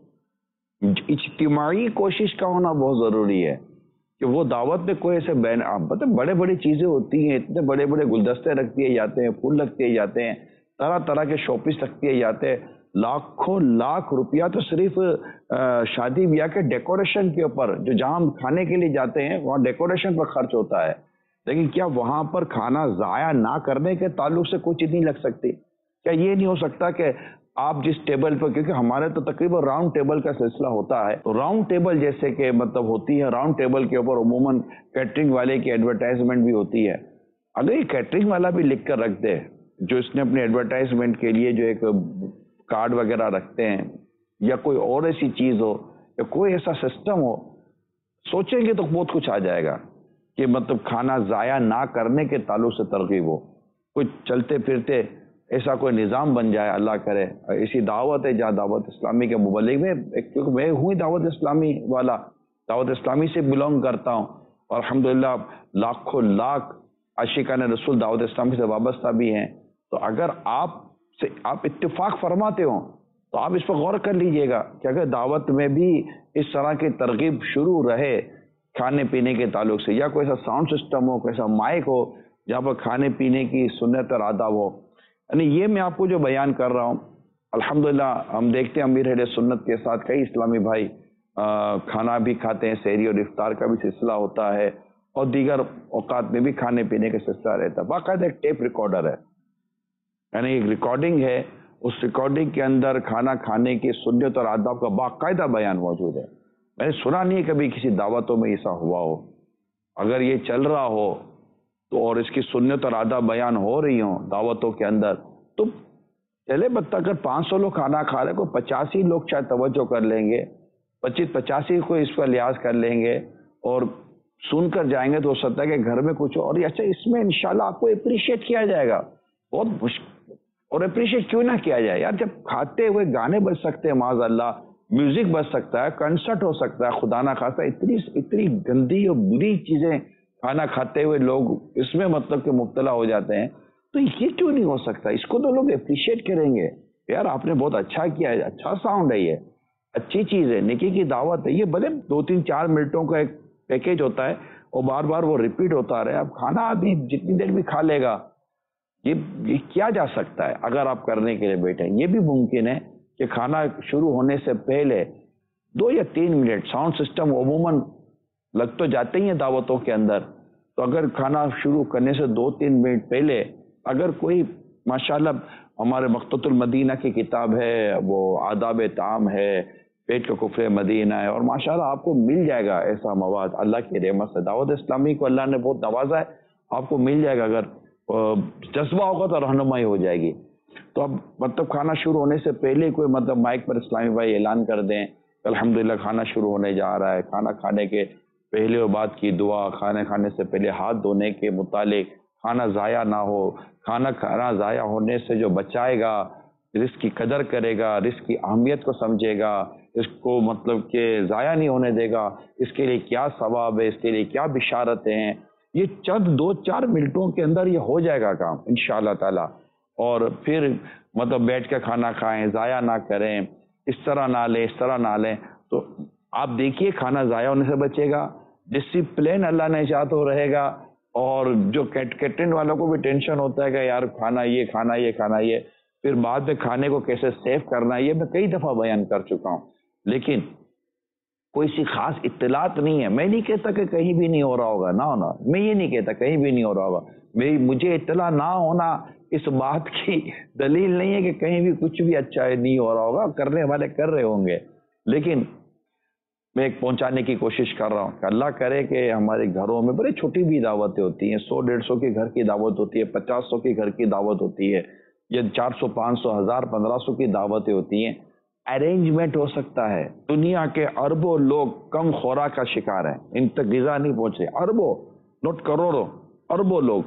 اجتماعی کوشش کا ہونا بہت ضروری ہے کہ وہ دعوت میں کوئی ایسے بڑے بڑی چیزیں ہوتی ہیں، اتنے بڑے بڑے گلدستے رکھ دیے جاتے ہیں، پھول رکھ دیے جاتے ہیں، طرح طرح کے شو پیس رکھ دیے جاتے ہیں، لاکھوں لاکھ روپیہ تو صرف شادی بیاہ کے ڈیکوریشن کے اوپر، جو جہاں ہم کھانے کے لیے جاتے ہیں وہاں ڈیکوریشن پر خرچ ہوتا ہے، لیکن کیا وہاں پر کھانا ضائع نہ کرنے کے تعلق سے کوئی چیز نہیں لگ سکتی؟ کیا یہ نہیں ہو سکتا کہ آپ جس ٹیبل پر، کیونکہ ہمارے تو تقریباً راؤنڈ ٹیبل کا سلسلہ ہوتا ہے، تو راؤنڈ ٹیبل جیسے کہ مطلب ہوتی ہے، راؤنڈ ٹیبل کے اوپر عموماً کیٹرنگ والے کی ایڈورٹائزمنٹ بھی ہوتی ہے، اگر یہ کیٹرنگ والا بھی لکھ کر رکھ دے، جو اس نے اپنے ایڈورٹائزمنٹ کے لیے جو ایک کارڈ وغیرہ رکھتے ہیں، یا کوئی اور ایسی چیز ہو یا کوئی ایسا سسٹم ہو، سوچیں گے تو بہت کچھ آ جائے گا کہ مطلب کھانا ضائع نہ کرنے کے تعلق سے ترغیب ہو، کوئی چلتے پھرتے ایسا کوئی نظام بن جائے، اللہ کرے۔ اسی دعوت ہے جہاں دعوت اسلامی کے مبلغ میں، کیونکہ میں ہوں دعوت اسلامی والا، دعوت اسلامی سے بلونگ کرتا ہوں، اور الحمدللہ لاکھوں لاکھ عاشقان رسول دعوت اسلامی سے وابستہ بھی ہیں، تو اگر آپ اتفاق فرماتے ہوں تو آپ اس پر غور کر لیجئے گا کہ اگر دعوت میں بھی اس طرح کی ترغیب شروع رہے کھانے پینے کے تعلق سے، یا کوئی ایسا ساؤنڈ سسٹم ہو، کوئی ایسا مائک ہو جہاں پر کھانے پینے کی سنت اور آداب ہو، یعنی یہ میں آپ کو جو بیان کر رہا ہوں، الحمدللہ ہم دیکھتے ہیں امیر اہل سنت کے ساتھ کئی اسلامی بھائی کھانا بھی کھاتے ہیں، سحری اور افطار کا بھی سلسلہ ہوتا ہے، اور دیگر اوقات میں بھی کھانے پینے کا سلسلہ رہتا ہے۔ باقاعدہ ایک ٹیپ ریکارڈر ہے، یعنی ایک ریکارڈنگ ہے، اس ریکارڈنگ کے اندر کھانا کھانے کی سنت اور آداب کا باقاعدہ بیان موجود ہے۔ میں نے سنا نہیں کبھی کسی دعوتوں میں ایسا ہوا ہو، اگر یہ چل رہا ہو تو اور اس کی سنت اور آداب بیان ہو رہی ہوں دعوتوں کے اندر، تو چلے بتا اگر 500 لوگ کھانا کھا رہے کو 85 لوگ شاید توجہ کر لیں گے، 85 کو اس پر لحاظ کر لیں گے اور سن کر جائیں گے، تو ہو سکتا ہے کہ گھر میں کچھ اور اچھا اس میں انشاءاللہ آپ کو اپریشیٹ کیا جائے گا، بہت مشکل، اور اپریشیٹ کیوں نہ کیا جائے یار، جب کھاتے ہوئے گانے بج سکتے ہیں، معاذ اللہ میوزک بج سکتا ہے، کنسرٹ ہو سکتا ہے، خدا نہ خواستہ اتنی گندی اور بری چیزیں کھانا کھاتے ہوئے لوگ اس میں مطلب کہ مبتلا ہو جاتے ہیں، تو یہ کیوں نہیں ہو سکتا؟ اس کو تو لوگ اپریشیٹ کریں گے، یار آپ نے بہت اچھا کیا ہے، اچھا ساؤنڈ ہے، یہ اچھی چیز ہے، نیکی کی دعوت ہے، یہ بھلے 2-3-4 منٹوں کا ایک پیکیج ہوتا ہے اور بار بار وہ ریپیٹ ہوتا رہے، اب کھانا آدمی جتنی دیر بھی کھا لے گا، یہ کیا جا سکتا ہے اگر آپ کرنے کے لیے بیٹھیں۔ یہ بھی ممکن ہے کہ کھانا شروع ہونے سے پہلے 2 یا 3 منٹ، ساؤنڈ سسٹم عموماً لگ تو جاتے ہی ہیں دعوتوں کے اندر، تو اگر کھانا شروع کرنے سے 2-3 منٹ پہلے اگر کوئی ماشاءاللہ ہمارے مخطوط المدینہ کی کتاب ہے، وہ آداب طعام ہے، پیٹ کا کفر مدینہ ہے، اور ماشاءاللہ آپ کو مل جائے گا ایسا مواد اللہ کی رحمت سے۔ دعوت اسلامی کو اللہ نے بہت نوازا ہے، آپ کو مل جائے گا، اگر جذبہ ہوگا تو رہنمائی ہو جائے گی۔ تو اب مطلب کھانا شروع ہونے سے پہلے کوئی مطلب مائک پر اسلامی بھائی اعلان کر دیں کہ الحمدللہ کھانا شروع ہونے جا رہا ہے، کھانا کھانے کے پہلے و بعد کی دعا، کھانا کھانے سے پہلے ہاتھ دھونے کے متعلق، کھانا ضائع نہ ہو، کھانا ضائع ہونے سے جو بچائے گا، رزق کی قدر کرے گا، رزق کی اہمیت کو سمجھے گا، اس کو مطلب کہ ضائع نہیں ہونے دے گا، اس کے لیے کیا ثواب ہے، اس کے لیے کیا بشارتیں ہیں، یہ چند 2-4 منٹوں کے اندر یہ ہو جائے گا کام انشاءاللہ تعالی۔ اور پھر مطلب بیٹھ کے کھانا کھائیں، ضائع نہ کریں، اس طرح نہ لیں، اس طرح نہ لیں، تو آپ دیکھیے کھانا ضائع ہونے سے بچے گا، ڈسپلن اللہ نے چاہا تو رہے گا۔ اور جو کیٹرنگ والوں کو بھی ٹینشن ہوتا ہے کہ یار کھانا یہ کھانا یہ کھانا یہ، پھر بعد میں کھانے کو کیسے سیو کرنا ہے، یہ میں کئی دفعہ بیان کر چکا ہوں، لیکن کوئی سی خاص اطلاعات نہیں ہے۔ میں نہیں کہتا کہ کہیں بھی نہیں ہو رہا ہوگا، نہ میں یہ نہیں کہتا کہیں بھی نہیں ہو رہا ہوگا، مجھے اطلاع نہ ہونا اس بات کی دلیل نہیں ہے کہ کہیں بھی کچھ بھی اچھا نہیں ہو رہا ہوگا، کرنے والے کر رہے ہوں گے، لیکن میں ایک پہنچانے کی کوشش کر رہا ہوں کہ اللہ کرے کہ ہمارے گھروں میں بڑی چھوٹی بھی دعوتیں ہوتی ہیں، 100-150 کی گھر کی دعوت ہوتی ہے، 50-100 کی گھر کی دعوت ہوتی ہے، یا 400-500 1000-1500 کی دعوتیں ہوتی ہیں، ارینجمنٹ ہو سکتا ہے۔ دنیا کے اربوں لوگ کم خوراک کا شکار ہیں، ان تک غذا نہیں پہنچے، اربوں نوٹ کروڑوں، اربوں لوگ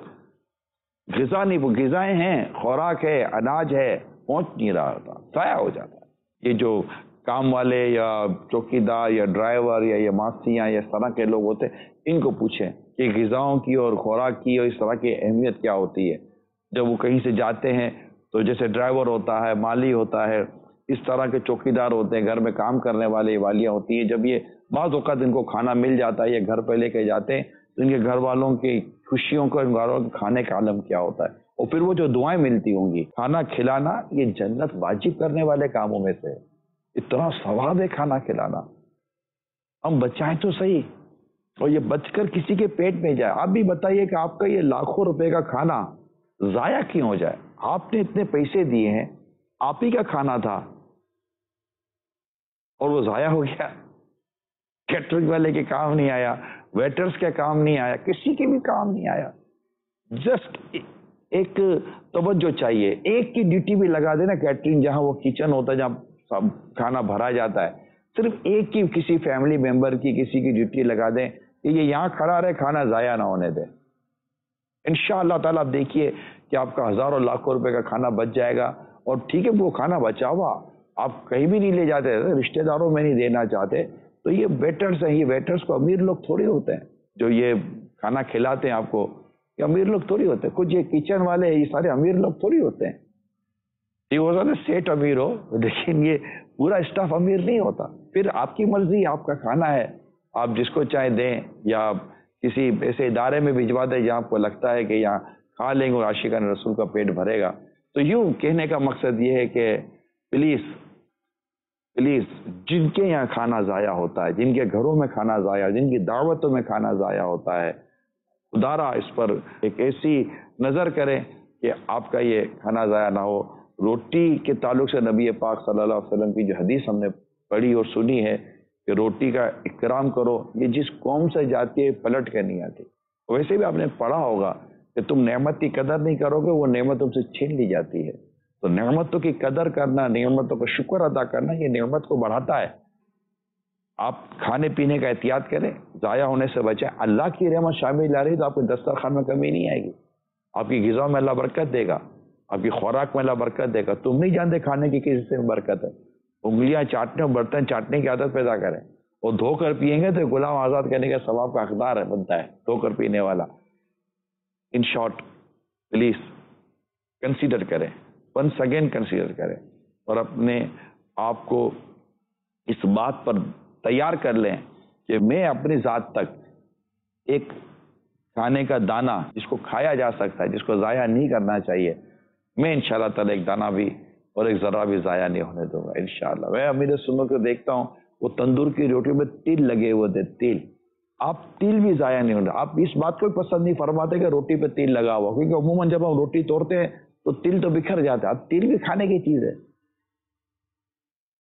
غذا نہیں، غذائیں ہیں، خوراک ہے، اناج ہے، پہنچ نہیں رہا ہوتا، ضائع ہو جاتا ہے۔ یہ جو کام والے یا چوکیدار یا ڈرائیور یا یہ ماسیاں یا اس طرح کے لوگ ہوتے ہیں، ان کو پوچھیں کہ غذاؤں کی اور خوراک کی اور اس طرح کی اہمیت کیا ہوتی ہے۔ جب وہ کہیں سے جاتے ہیں تو جیسے ڈرائیور ہوتا ہے، مالی ہوتا ہے، اس طرح کے چوکیدار ہوتے ہیں، گھر میں کام کرنے والے والیاں ہوتی ہیں، جب یہ بعض اوقات ان کو کھانا مل جاتا ہے، یہ گھر پہ لے کے جاتے ہیں، تو ان کے گھر والوں کی خوشیوں کو، ان گھروں کے کھانے کا عالم کیا ہوتا ہے، اور پھر وہ جو دعائیں ملتی ہوں گی۔ کھانا کھلانا یہ جنت واجب کرنے والے کاموں میں سے، اتنا ثواب ہے کھانا کھلانا، ہم بچائیں تو صحیح، اور یہ بچ کر کسی کے پیٹ میں جائے۔ آپ بھی بتائیے کہ آپ کا یہ لاکھوں روپے کا کھانا ضائع کیوں ہو جائے؟ آپ نے اتنے پیسے دیے ہیں، آپ ہی کا کھانا تھا اور وہ ضائع ہو گیا، کیٹرنگ والے کے کام نہیں آیا، ویٹرز کے کام نہیں آیا، کسی کے بھی کام نہیں آیا۔ جسٹ ایک توجہ چاہیے، ایک کی ڈیوٹی بھی لگا دینا، کیٹرنگ جہاں وہ کچن ہوتا ہے جہاں سب کھانا بھرا جاتا ہے، صرف ایک کی کسی فیملی ممبر کی کسی کی ڈیوٹی لگا دیں کہ یہ یہاں کھڑا رہے، کھانا ضائع نہ ہونے دے۔ انشاءاللہ تعالیٰ آپ دیکھیے کہ آپ کا ہزاروں لاکھوں روپے کا کھانا بچ جائے گا۔ اور ٹھیک ہے وہ کھانا بچا ہوا آپ کہیں بھی نہیں لے جاتے، رشتہ داروں میں نہیں دینا چاہتے، تو یہ ویٹرز ہیں، یہ ویٹرز کو امیر لوگ تھوڑی ہوتے ہیں جو یہ کھانا کھلاتے ہیں آپ کو، یہ امیر لوگ تھوڑی ہوتے ہیں، کچھ یہ کچن والے یہ سارے امیر لوگ تھوڑی ہوتے ہیں۔ یہ ہو سکتا ہے سیٹ امیر ہو، لیکن یہ پورا اسٹاف امیر نہیں ہوتا۔ پھر آپ کی مرضی، آپ کا کھانا ہے، آپ جس کو چاہے دیں، یا کسی ایسے ادارے میں بھجوا دیں جہاں آپ کو لگتا ہے کہ یہاں کھا لیں گے اور عاشقان رسول کا پیٹ بھرے گا۔ تو یوں کہنے کا مقصد یہ ہے کہ پلیز جن کے یہاں کھانا ضائع ہوتا ہے، جن کے گھروں میں کھانا ضائع، جن کی دعوتوں میں کھانا ضائع ہوتا ہے، خدارا اس پر ایک ایسی نظر کریں کہ آپ کا یہ کھانا ضائع نہ ہو۔ روٹی کے تعلق سے نبی پاک صلی اللہ علیہ وسلم کی جو حدیث ہم نے پڑھی اور سنی ہے کہ روٹی کا اکرام کرو، یہ جس قوم سے جاتی ہے پلٹ کے نہیں آتی۔ ویسے بھی آپ نے پڑھا ہوگا کہ تم نعمت کی قدر نہیں کرو گے، وہ نعمت تم سے چھین لی جاتی ہے۔ تو نعمتوں کی قدر کرنا، نعمتوں کا شکر ادا کرنا، یہ نعمت کو بڑھاتا ہے۔ آپ کھانے پینے کا احتیاط کریں، ضائع ہونے سے بچیں۔ اللہ کی رحمت شامل آ رہی تو آپ کے دسترخوان میں کمی نہیں آئے گی، آپ کی غذا میں اللہ برکت دے گا، آپ کی خوراک میں اللہ برکت دے گا۔ تم نہیں جانتے کھانے کی کس سے برکت ہے۔ انگلیاں چاٹنے اور برتن چاٹنے کی عادت پیدا کریں، اور دھو کر پیئیں گے تو غلام آزاد کرنے کا ثواب کا حقدار بنتا ہے دھو کر پینے والا۔ ان شارٹ پلیز کنسیڈر کریں، ونس اگین کنسیڈر کریں، اور اپنے آپ کو اس بات پر تیار کر لیں کہ میں اپنی ذات تک ایک کھانے کا دانہ جس کو کھایا جا سکتا ہے، جس کو ضائع نہیں کرنا چاہیے، میں انشاءاللہ تعالی ایک دانہ بھی اور ایک ذرہ بھی ضائع نہیں ہونے دوں گا انشاءاللہ۔ میں امیر سنت کو دیکھتا ہوں، وہ تندور کی روٹی میں تیل لگے ہوئے تھے، تیل، آپ تیل بھی ضائع نہیں ہوتا۔ آپ اس بات کو پسند نہیں فرماتے کہ روٹی پہ تیل لگا ہوا، کیونکہ عموماً جب ہم روٹی توڑتے ہیں تو تیل تو بکھر جاتا ہے۔ اب تیل بھی کھانے کی چیز ہے،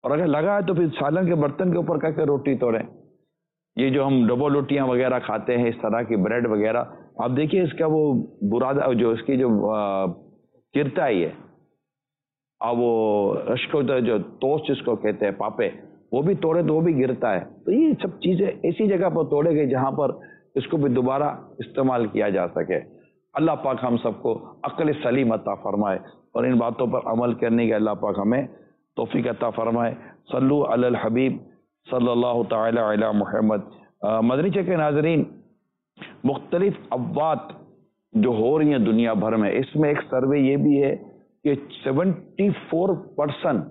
اور اگر لگا ہے تو پھر سالن کے برتن کے اوپر کے روٹی توڑیں. یہ جو ہم ڈبل روٹیاں وغیرہ کھاتے ہیں، اس طرح کی بریڈ وغیرہ، آپ دیکھیے اس کا وہ برادہ جو اس کی جو گرتا ہی ہے، اب وہ اشکو جو توست جس کو کہتے ہیں پاپے، وہ بھی توڑے تو وہ بھی گرتا ہے. تو یہ سب چیزیں ایسی جگہ پر توڑے گئے جہاں پر اس کو بھی دوبارہ استعمال کیا جا سکے. اللہ پاک ہم سب کو عقل سلیم عطا فرمائے اور ان باتوں پر عمل کرنے کے اللہ پاک ہمیں توفیق عطا فرمائے. صلو علی الحبیب صلی اللہ تعالی علی محمد. مدنی چینل کے ناظرین، مختلف اموات جو ہو رہی ہیں دنیا بھر میں، اس میں ایک سروے یہ بھی ہے کہ 74%،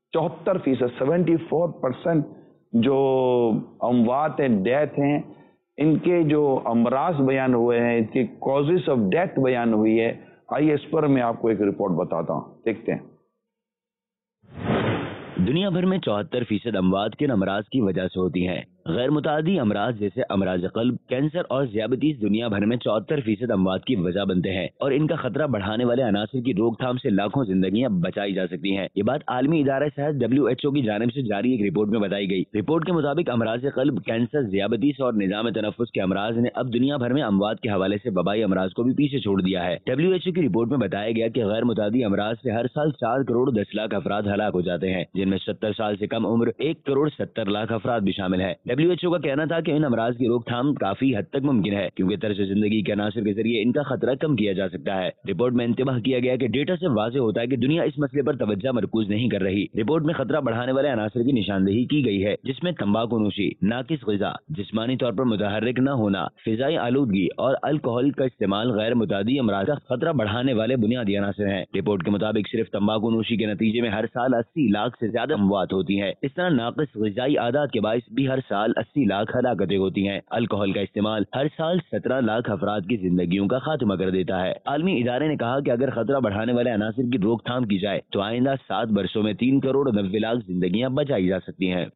74% جو اموات ہیں، ڈیتھ ہیں، ان کے جو امراض بیان ہوئے ہیں، ان کی کازز آف ڈیتھ بیان ہوئی ہے. آئیے اس پر میں آپ کو ایک رپورٹ بتاتا ہوں، دیکھتے ہیں. دنیا بھر میں 74% اموات کن امراض کی وجہ سے ہوتی ہیں. غیر متعدی امراض جیسے امراض قلب، کینسر اور ذیابیطس دنیا بھر میں 74% اموات کی وجہ بنتے ہیں اور ان کا خطرہ بڑھانے والے عناصر کی روک تھام سے لاکھوں زندگیاں بچائی جا سکتی ہیں. یہ بات عالمی ادارہ صحت WHO کی جانب سے جاری ایک رپورٹ میں بتائی گئی. رپورٹ کے مطابق امراض قلب، کینسر، ذیابیطس اور نظام تنفس کے امراض نے اب دنیا بھر میں اموات کے حوالے سے وبائی امراض کو بھی پیچھے چھوڑ دیا ہے. WHO کی رپورٹ میں بتایا گیا کہ غیر متعدی امراض سے ہر سال 4 کروڑ 10 لاکھ افراد ہلاک ہو جاتے ہیں، جن میں 70 سال سے کم عمر 1 کروڑ 70 لاکھ افراد بھی شامل ہیں. WHO کا کہنا تھا کہ ان امراض کی روک تھام کافی حد تک ممکن ہے کیونکہ طرز زندگی کے عناصر کے ذریعے ان کا خطرہ کم کیا جا سکتا ہے. رپورٹ میں انتباہ کیا گیا کہ ڈیٹا سے واضح ہوتا ہے کہ دنیا اس مسئلے پر توجہ مرکوز نہیں کر رہی. رپورٹ میں خطرہ بڑھانے والے عناصر کی نشاندہی کی گئی ہے، جس میں تمباکو نوشی، ناقص غذا، جسمانی طور پر متحرک نہ ہونا، فضائی آلودگی اور الکحل کا استعمال غیر متعدی امراض کا خطرہ بڑھانے والے بنیادی عناصر ہیں. رپورٹ کے مطابق صرف تمباکو نوشی کے نتیجے میں ہر سال 80 لاکھ سے زیادہ اموات ہوتی ہیں. اس طرح ناقص غذائی عادات کے باعث بھی ہر سال 80 لاکھ ہلاکتیں ہوتی ہیں. الکحل کا استعمال ہر سال 17 لاکھ افراد کی زندگیوں کا خاتمہ کر دیتا ہے. عالمی ادارے نے کہا کہ اگر خطرہ بڑھانے والے عناصر کی روک تھام کی جائے تو آئندہ 7 برسوں میں 3 کروڑ 90 لاکھ زندگیاں بچائی جا سکتی ہیں.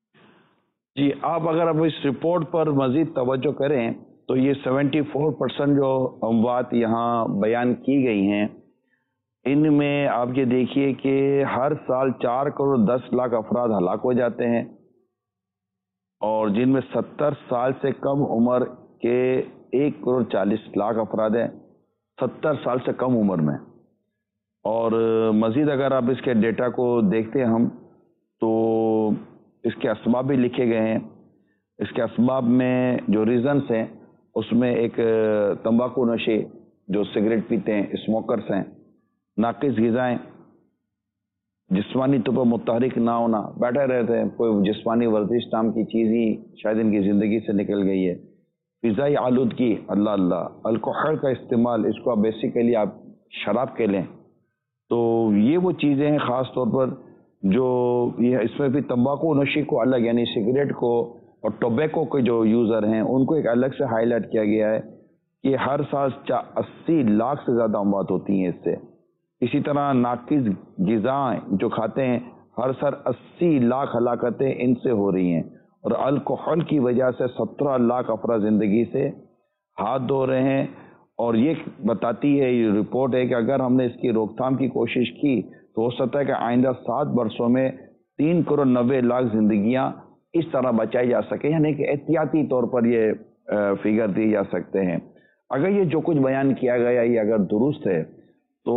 جی، آپ اگر اب اس رپورٹ پر مزید توجہ کریں تو یہ 74% جو اموات یہاں بیان کی گئی ہیں، ان میں آپ یہ دیکھیے کہ ہر سال 4 کروڑ 10 لاکھ افراد ہلاک ہو جاتے ہیں، اور جن میں 70 سال سے کم عمر کے 1 کروڑ 40 لاکھ افراد ہیں، 70 سال سے کم عمر میں. اور مزید اگر آپ اس کے ڈیٹا کو دیکھتے ہیں ہم تو اس کے اسباب بھی لکھے گئے ہیں. اس کے اسباب میں جو ریزنز ہیں اس میں ایک تمباکو نوشی، جو سگریٹ پیتے ہیں، اسموکرز ہیں، ناقص غذائیں، جسمانی طور پر متحرک نہ ہونا، بیٹھے رہتے ہیں، کوئی جسمانی ورزش نام کی چیز ہی شاید ان کی زندگی سے نکل گئی ہے. فضائی آلودگی، اللہ، الکحل کا استعمال، اس کو بیسیکلی آپ شراب کے لیں تو یہ وہ چیزیں ہیں خاص طور پر جو یہ اس میں بھی تمباکو نوشی کو الگ، یعنی سگریٹ کو اور ٹوبیکو کے جو یوزر ہیں ان کو ایک الگ سے ہائی لائٹ کیا گیا ہے کہ ہر سال 80 لاکھ سے زیادہ اموات ہوتی ہیں اس سے. اسی طرح ناقص غذائیں جو کھاتے ہیں، ہر سال 80 لاکھ ہلاکتیں ان سے ہو رہی ہیں، اور الکحل کی وجہ سے 17 لاکھ افراد زندگی سے ہاتھ دھو رہے ہیں. اور یہ بتاتی ہے، یہ رپورٹ ہے کہ اگر ہم نے اس کی روک تھام کی کوشش کی تو ہو سکتا ہے کہ آئندہ 7 برسوں میں 3 کروڑ 90 لاکھ زندگیاں اس طرح بچائی جا سکیں، یعنی کہ احتیاطی طور پر یہ فگر دیے جا سکتے ہیں. اگر یہ جو کچھ بیان کیا گیا یہ اگر درست ہے تو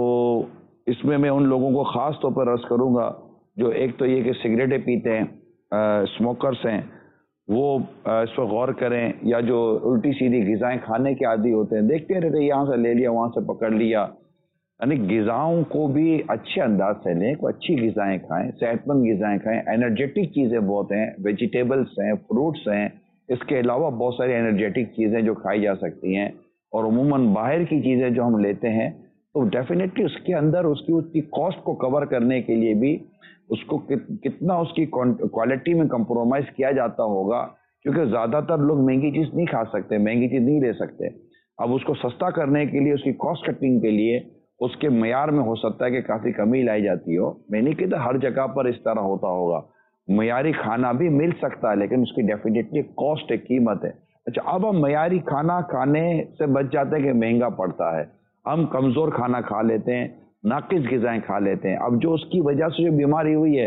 اس میں ان لوگوں کو خاص طور پر عرض کروں گا جو ایک تو یہ کہ سگریٹیں پیتے ہیں، اسموکرز ہیں، وہ اس پر غور کریں، یا جو الٹی سیدھی غذائیں کھانے کے عادی ہوتے ہیں، دیکھتے رہتے یہاں سے لے لیا وہاں سے پکڑ لیا. یعنی غذاؤں کو بھی اچھے انداز سے لیں، کوئی اچھی غذائیں کھائیں، صحت مند غذائیں کھائیں. انرجیٹک چیزیں بہت ہیں، ویجیٹیبلس ہیں، فروٹس ہیں، اس کے علاوہ بہت ساری انرجیٹک چیزیں جو کھائی جا سکتی ہیں. اور عموماً باہر کی چیزیں جو ہم لیتے ہیں تو ڈیفینیٹلی اس کے اندر اس کی کاسٹ کو کور کرنے کے لیے بھی اس کو کتنا اس کی کوالٹی میں کمپرومائز کیا جاتا ہوگا، کیونکہ زیادہ تر لوگ مہنگی چیز نہیں کھا سکتے، مہنگی چیز نہیں لے سکتے. اب اس کو سستا کرنے کے لیے، اس کی کاسٹ کٹنگ کے لیے اس کے معیار میں ہو سکتا ہے کہ کافی کمی لائی جاتی ہو. میں نہیں کہتا ہر جگہ پر اس طرح ہوتا ہوگا، معیاری کھانا بھی مل سکتا ہے لیکن اس کی ڈیفینیٹلی کاسٹ ایک قیمت ہے. اچھا، اب ہم معیاری کھانا کھانے سے بچ جاتے ہیں کہ مہنگا پڑتا ہے، ہم کمزور کھانا کھا لیتے ہیں، ناقص غذائیں کھا لیتے ہیں. اب جو اس کی وجہ سے جو بیماری ہوئی ہے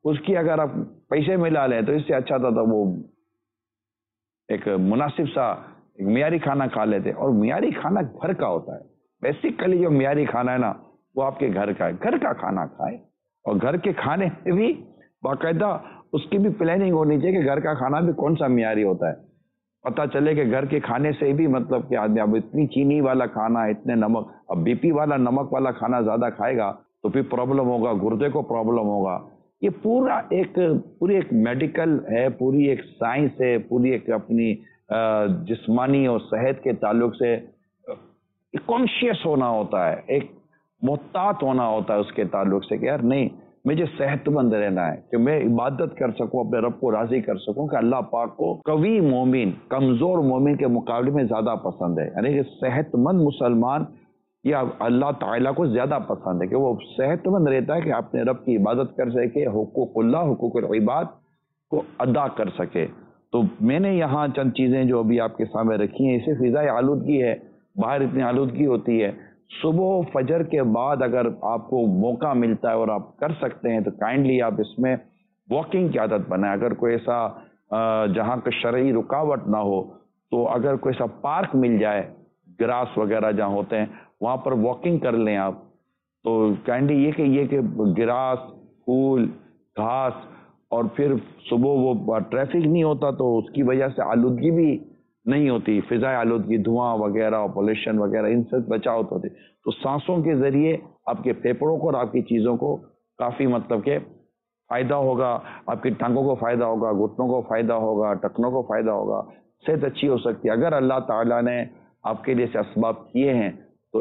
اس کی اگر آپ پیسے ملا لیں تو اس سے اچھا تھا وہ ایک مناسب سا ایک معیاری کھانا کھا لیتے. اور معیاری کھانا گھر کا ہوتا ہے. بیسیکلی جو معیاری کھانا ہے نا وہ آپ کے گھر کا ہے. گھر کا کھانا کھائے, اور گھر کے کھانے میں بھی باقاعدہ اس کی بھی پلاننگ ہونی چاہیے کہ گھر کا کھانا بھی کون سا معیاری ہوتا ہے. پتہ چلے کہ گھر کے کھانے سے بھی مطلب کہ آدمی اب اتنی چینی والا کھانا, اتنے نمک, اب بی پی والا نمک والا کھانا زیادہ کھائے گا تو پھر پرابلم ہوگا, گردے کو پرابلم ہوگا. یہ پوری ایک میڈیکل ہے, پوری ایک سائنس ہے, پوری ایک اپنی جسمانی اور صحت کے تعلق سے کانشیس ہونا ہوتا ہے, ایک محتاط ہونا ہوتا ہے اس کے تعلق سے کہ یار نہیں, مجھے صحت مند رہنا ہے کہ میں عبادت کر سکوں, اپنے رب کو راضی کر سکوں. کہ اللہ پاک کو قوی مومن کمزور مومن کے مقابلے میں زیادہ پسند ہے. یعنی کہ صحت مند مسلمان یا اللہ تعالیٰ کو زیادہ پسند ہے کہ وہ صحت مند رہتا ہے کہ اپنے رب کی عبادت کر سکے, حقوق اللہ, حقوق العباد کو ادا کر سکے. تو میں نے یہاں چند چیزیں جو ابھی آپ کے سامنے رکھی ہیں, اسے فضائی آلودگی ہے, باہر اتنی آلودگی ہوتی ہے. صبح فجر کے بعد اگر آپ کو موقع ملتا ہے اور آپ کر سکتے ہیں تو کائنڈلی آپ اس میں واکنگ کی عادت بنائیں. اگر کوئی ایسا جہاں کا شرعی رکاوٹ نہ ہو تو اگر کوئی ایسا پارک مل جائے, گراس وغیرہ جہاں ہوتے ہیں وہاں پر واکنگ کر لیں آپ. تو کائنڈلی یہ کہ گراس, پھول, گھاس, اور پھر صبح وہ ٹریفک نہیں ہوتا تو اس کی وجہ سے آلودگی بھی نہیں ہوتی, فضائی آلودگی, دھواں وغیرہ, پولوشن وغیرہ, ان سے بچاؤ ہوتے. تو سانسوں کے ذریعے آپ کے پھیپھڑوں کو اور آپ کی چیزوں کو کافی مطلب کہ فائدہ ہوگا, آپ کی ٹانگوں کو فائدہ ہوگا, گھٹنوں کو فائدہ ہوگا, ٹکنوں کو فائدہ ہوگا, صحت اچھی ہو سکتی ہے. اگر اللہ تعالیٰ نے آپ کے لیے سے اسباب کیے ہیں تو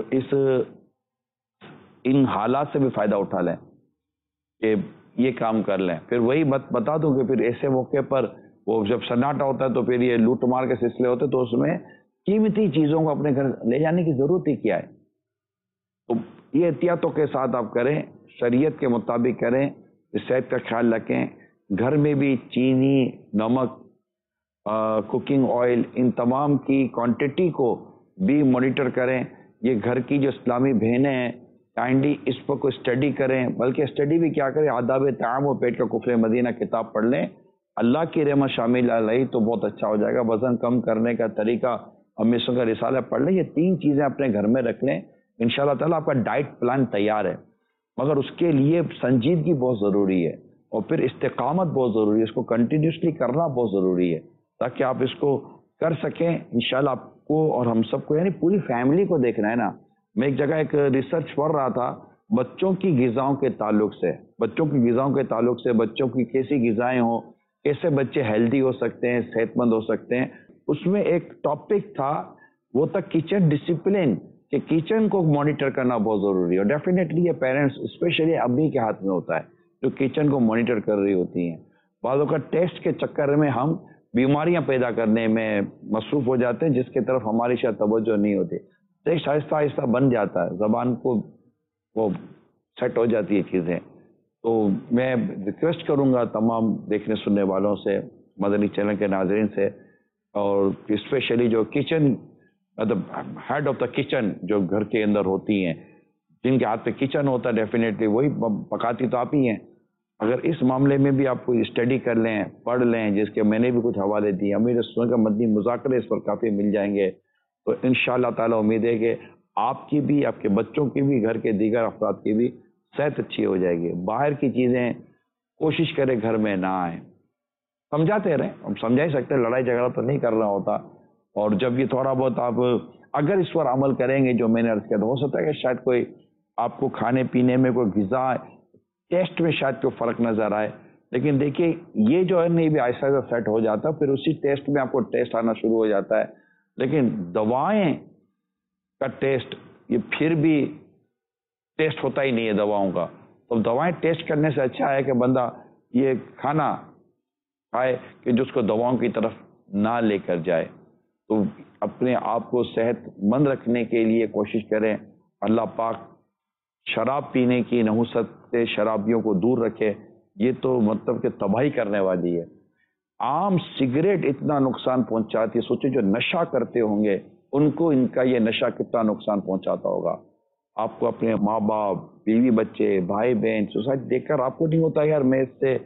ان حالات سے بھی فائدہ اٹھا لیں کہ یہ کام کر لیں. پھر وہی بتا دوں کہ پھر ایسے موقع پر وہ جب سناٹا ہوتا ہے تو پھر یہ لوٹ مار کے سلسلے ہوتے تو اس میں قیمتی چیزوں کو اپنے گھر لے جانے کی ضرورت ہی کیا ہے. تو یہ احتیاطوں کے ساتھ آپ کریں, شریعت کے مطابق کریں, صحت کا خیال رکھیں. گھر میں بھی چینی, نمک, کوکنگ آئل, ان تمام کی کوانٹٹی کو بھی مانیٹر کریں. یہ گھر کی جو اسلامی بہنیں ہیں کائنڈلی اس پر کوئی اسٹڈی کریں, بلکہ اسٹڈی بھی کیا کریں, آداب طعام و پیٹ کا کفر مدینہ کتاب پڑھ لیں. اللہ کی رحمت شامل علیہ تو بہت اچھا ہو جائے گا. وزن کم کرنے کا طریقہ امیسوں کا رسالہ پڑھ لیں. یہ 3 چیزیں اپنے گھر میں رکھ لیں, انشاءاللہ تعالیٰ آپ کا ڈائٹ پلان تیار ہے. مگر اس کے لیے سنجیدگی بہت ضروری ہے, اور پھر استقامت بہت ضروری ہے. اس کو کنٹینیوسلی کرنا بہت ضروری ہے تاکہ آپ اس کو کر سکیں. انشاءاللہ آپ کو اور ہم سب کو, یعنی پوری فیملی کو دیکھنا ہے نا. میں ایک جگہ ایک ریسرچ پڑھ رہا تھا بچوں کی غذاؤں کے تعلق سے, بچوں کی کیسی غذائیں ہوں, کیسے بچے ہیلدی ہو سکتے ہیں, صحت مند ہو سکتے ہیں. اس میں ایک ٹاپک تھا وہ تھا کچن ڈسپلن, کہ کچن کو مانیٹر کرنا بہت ضروری ہے. اور ڈیفینیٹلی یہ پیرنٹس اسپیشلی امی کے ہاتھ میں ہوتا ہے جو کچن کو مانیٹر کر رہی ہوتی ہیں. بعضوں کا ٹیسٹ کے چکر میں ہم بیماریاں پیدا کرنے میں مصروف ہو جاتے ہیں جس کی طرف ہماری شاید توجہ نہیں ہوتی. ٹیسٹ آہستہ آہستہ بن جاتا ہے, زبان کو وہ سیٹ ہو جاتی ہے چیزیں. تو میں ریکویسٹ کروں گا تمام دیکھنے سننے والوں سے, مدنی چینل کے ناظرین سے, اور اسپیشلی جو کچن مطلب ہیڈ آف دا کچن جو گھر کے اندر ہوتی ہیں, جن کے ہاتھ پہ کچن ہوتا ہے, ڈیفینیٹلی وہی پکاتی تو آپ ہی ہیں. اگر اس معاملے میں بھی آپ کو اسٹڈی کر لیں, پڑھ لیں, جس کے میں نے بھی کچھ حوالے دیے, امیر سنت کا مدنی مذاکرے اس پر کافی مل جائیں گے, تو انشاءاللہ تعالیٰ امید ہے کہ آپ کی بھی, آپ کے بچوں کی بھی, گھر کے دیگر افراد کی بھی صحت اچھی ہو جائے گی. باہر کی چیزیں کوشش کریں گھر میں نہ آئیں. سمجھاتے رہیں, ہم سمجھا ہی سکتے ہیں, لڑائی جھگڑا تو نہیں کرنا ہوتا. اور جب یہ تھوڑا بہت آپ اگر اس پر عمل کریں گے جو میں نے عرض کیا, تو ہو سکتا ہے کہ شاید کوئی آپ کو کھانے پینے میں کوئی غذا ٹیسٹ میں شاید کوئی فرق نظر آئے. لیکن دیکھیے یہ جو ہے نہیں بھی آہستہ آہستہ سیٹ ہو جاتا ہے, پھر اسی ٹیسٹ میں آپ کو ٹیسٹ آنا شروع ہو جاتا ہے. لیکن دوائیں کا ٹیسٹ یہ پھر بھی ٹیسٹ ہوتا ہی نہیں ہے دواؤں کا. تو دوائیں ٹیسٹ کرنے سے اچھا ہے کہ بندہ یہ کھانا کھائے کہ جو اس کو دواؤں کی طرف نہ لے کر جائے. تو اپنے آپ کو صحت مند رکھنے کے لیے کوشش کریں. اللہ پاک شراب پینے کی نحوست سے شرابیوں کو دور رکھے. یہ تو مطلب کہ تباہی کرنے والی ہے. عام سگریٹ اتنا نقصان پہنچاتی ہے, سوچیں جو نشہ کرتے ہوں گے ان کو ان کا یہ نشہ کتنا نقصان پہنچاتا ہوگا. آپ کو اپنے ماں باپ, بیوی بچے, بھائی بہن, سوسائٹی دیکھ کر آپ کو نہیں ہوتا یار میں اس سے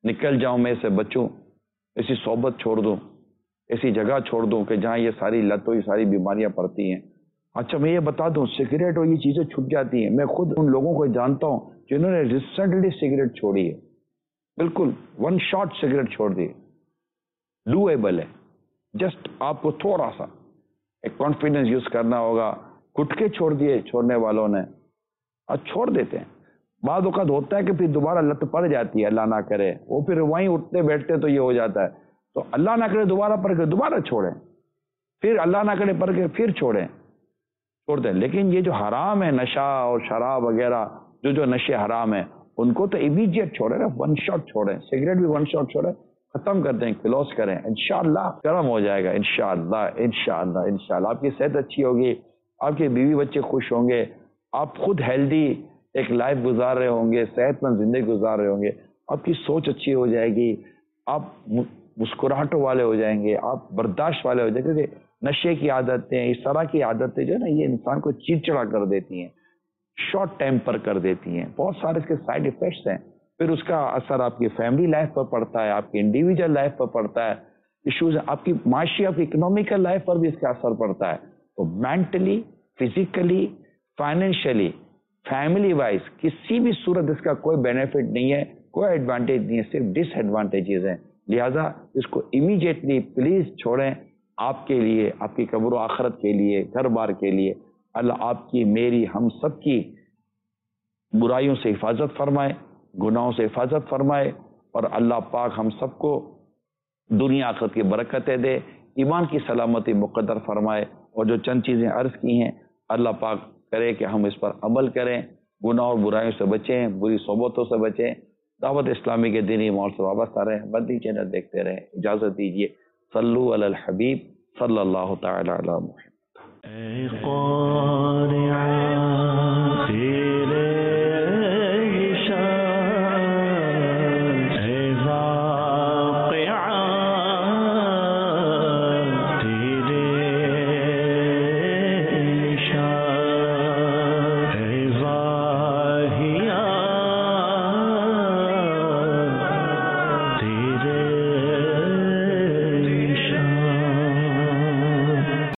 نکل جاؤں میں سے بچوں، ایسی صحبت چھوڑ دوں، ایسی جگہ چھوڑ دوں کہ جہاں یہ ساری لتوں یہ ساری بیماریاں پڑتی ہیں۔ اچھا میں یہ بتا دوں، سگریٹ اور یہ چیزیں چھٹ جاتی ہیں۔ میں خود ان لوگوں کو جانتا ہوں جنہوں نے ریسنٹلی سگریٹ چھوڑی ہے، بالکل 1 شاٹ سگریٹ چھوڑ دی، ڈویبل ہے۔ جسٹ آپ کو تھوڑا سا ایک کانفیڈنس یوز کرنا ہوگا۔ گٹکے چھوڑ دیے چھوڑنے والوں نے، اور چھوڑ دیتے ہیں۔ بعض اوقات ہوتا ہے کہ پھر دوبارہ لت پڑ جاتی ہے، اللہ نہ کرے، وہ پھر وہیں اٹھتے بیٹھتے تو یہ ہو جاتا ہے، تو اللہ نہ کرے دوبارہ پڑھ کے دوبارہ چھوڑیں، پھر اللہ نہ کرے پڑھ کے پھر چھوڑیں، چھوڑ دیں۔ لیکن یہ جو حرام ہے، نشہ اور شراب وغیرہ، جو نشے حرام ہیں، ان کو تو امیڈیٹ چھوڑیں نا، 1 شاٹ چھوڑیں، سگریٹ بھی 1 شاٹ چھوڑیں، ختم کر دیں، کلوز کریں، انشاءاللہ کرم ہو جائے گا، انشاءاللہ انشاءاللہ انشاءاللہ آپ کی صحت اچھی ہوگی، آپ کے بیوی بچے خوش ہوں گے، آپ خود ہیلدی ایک لائف گزار رہے ہوں گے، صحت مند زندگی گزار رہے ہوں گے، آپ کی سوچ اچھی ہو جائے گی، آپ مسکراہٹوں والے ہو جائیں گے، آپ برداشت والے ہو جائیں گے، کیونکہ نشے کی عادتیں، اس طرح کی عادتیں جو ہے نا، یہ انسان کو چڑچڑا کر دیتی ہیں، شارٹ ٹیمپر کر دیتی ہیں، بہت سارے اس کے سائیڈ ایفیکٹس ہیں۔ پھر اس کا اثر آپ کی فیملی لائف پر پڑتا ہے، آپ کی انڈیویجول لائف پر پڑتا ہے، ایشوز آپ کی معاشی، آپ کی اکنامیکل لائف پر بھی اس کا اثر پڑتا ہے۔ تو mentally, physically, financially, family wise کسی بھی صورت اس کا کوئی بینیفٹ نہیں ہے، کوئی ایڈوانٹیج نہیں ہے، صرف ڈس ایڈوانٹیجز ہیں۔ لہٰذا اس کو امیڈیٹلی پلیز چھوڑیں، آپ کے لیے، آپ کی قبر و آخرت کے لیے، گھر بار کے لیے۔ اللہ آپ کی، میری، ہم سب کی برائیوں سے حفاظت فرمائے، گناہوں سے حفاظت فرمائے، اور اللہ پاک ہم سب کو دنیا آخرت کی برکتیں دے، ایمان کی سلامتی مقدر فرمائے، اور جو چند چیزیں عرض کی ہیں اللہ پاک کرے کہ ہم اس پر عمل کریں، گناہ اور برائیوں سے بچیں، بری صحبتوں سے بچیں، دعوت اسلامی کے دینی ماحول سے وابستہ رہیں، مدنی چینل دیکھتے رہیں۔ اجازت دیجیے، صلو علی الحبیب صلی اللہ تعالی علی محمد۔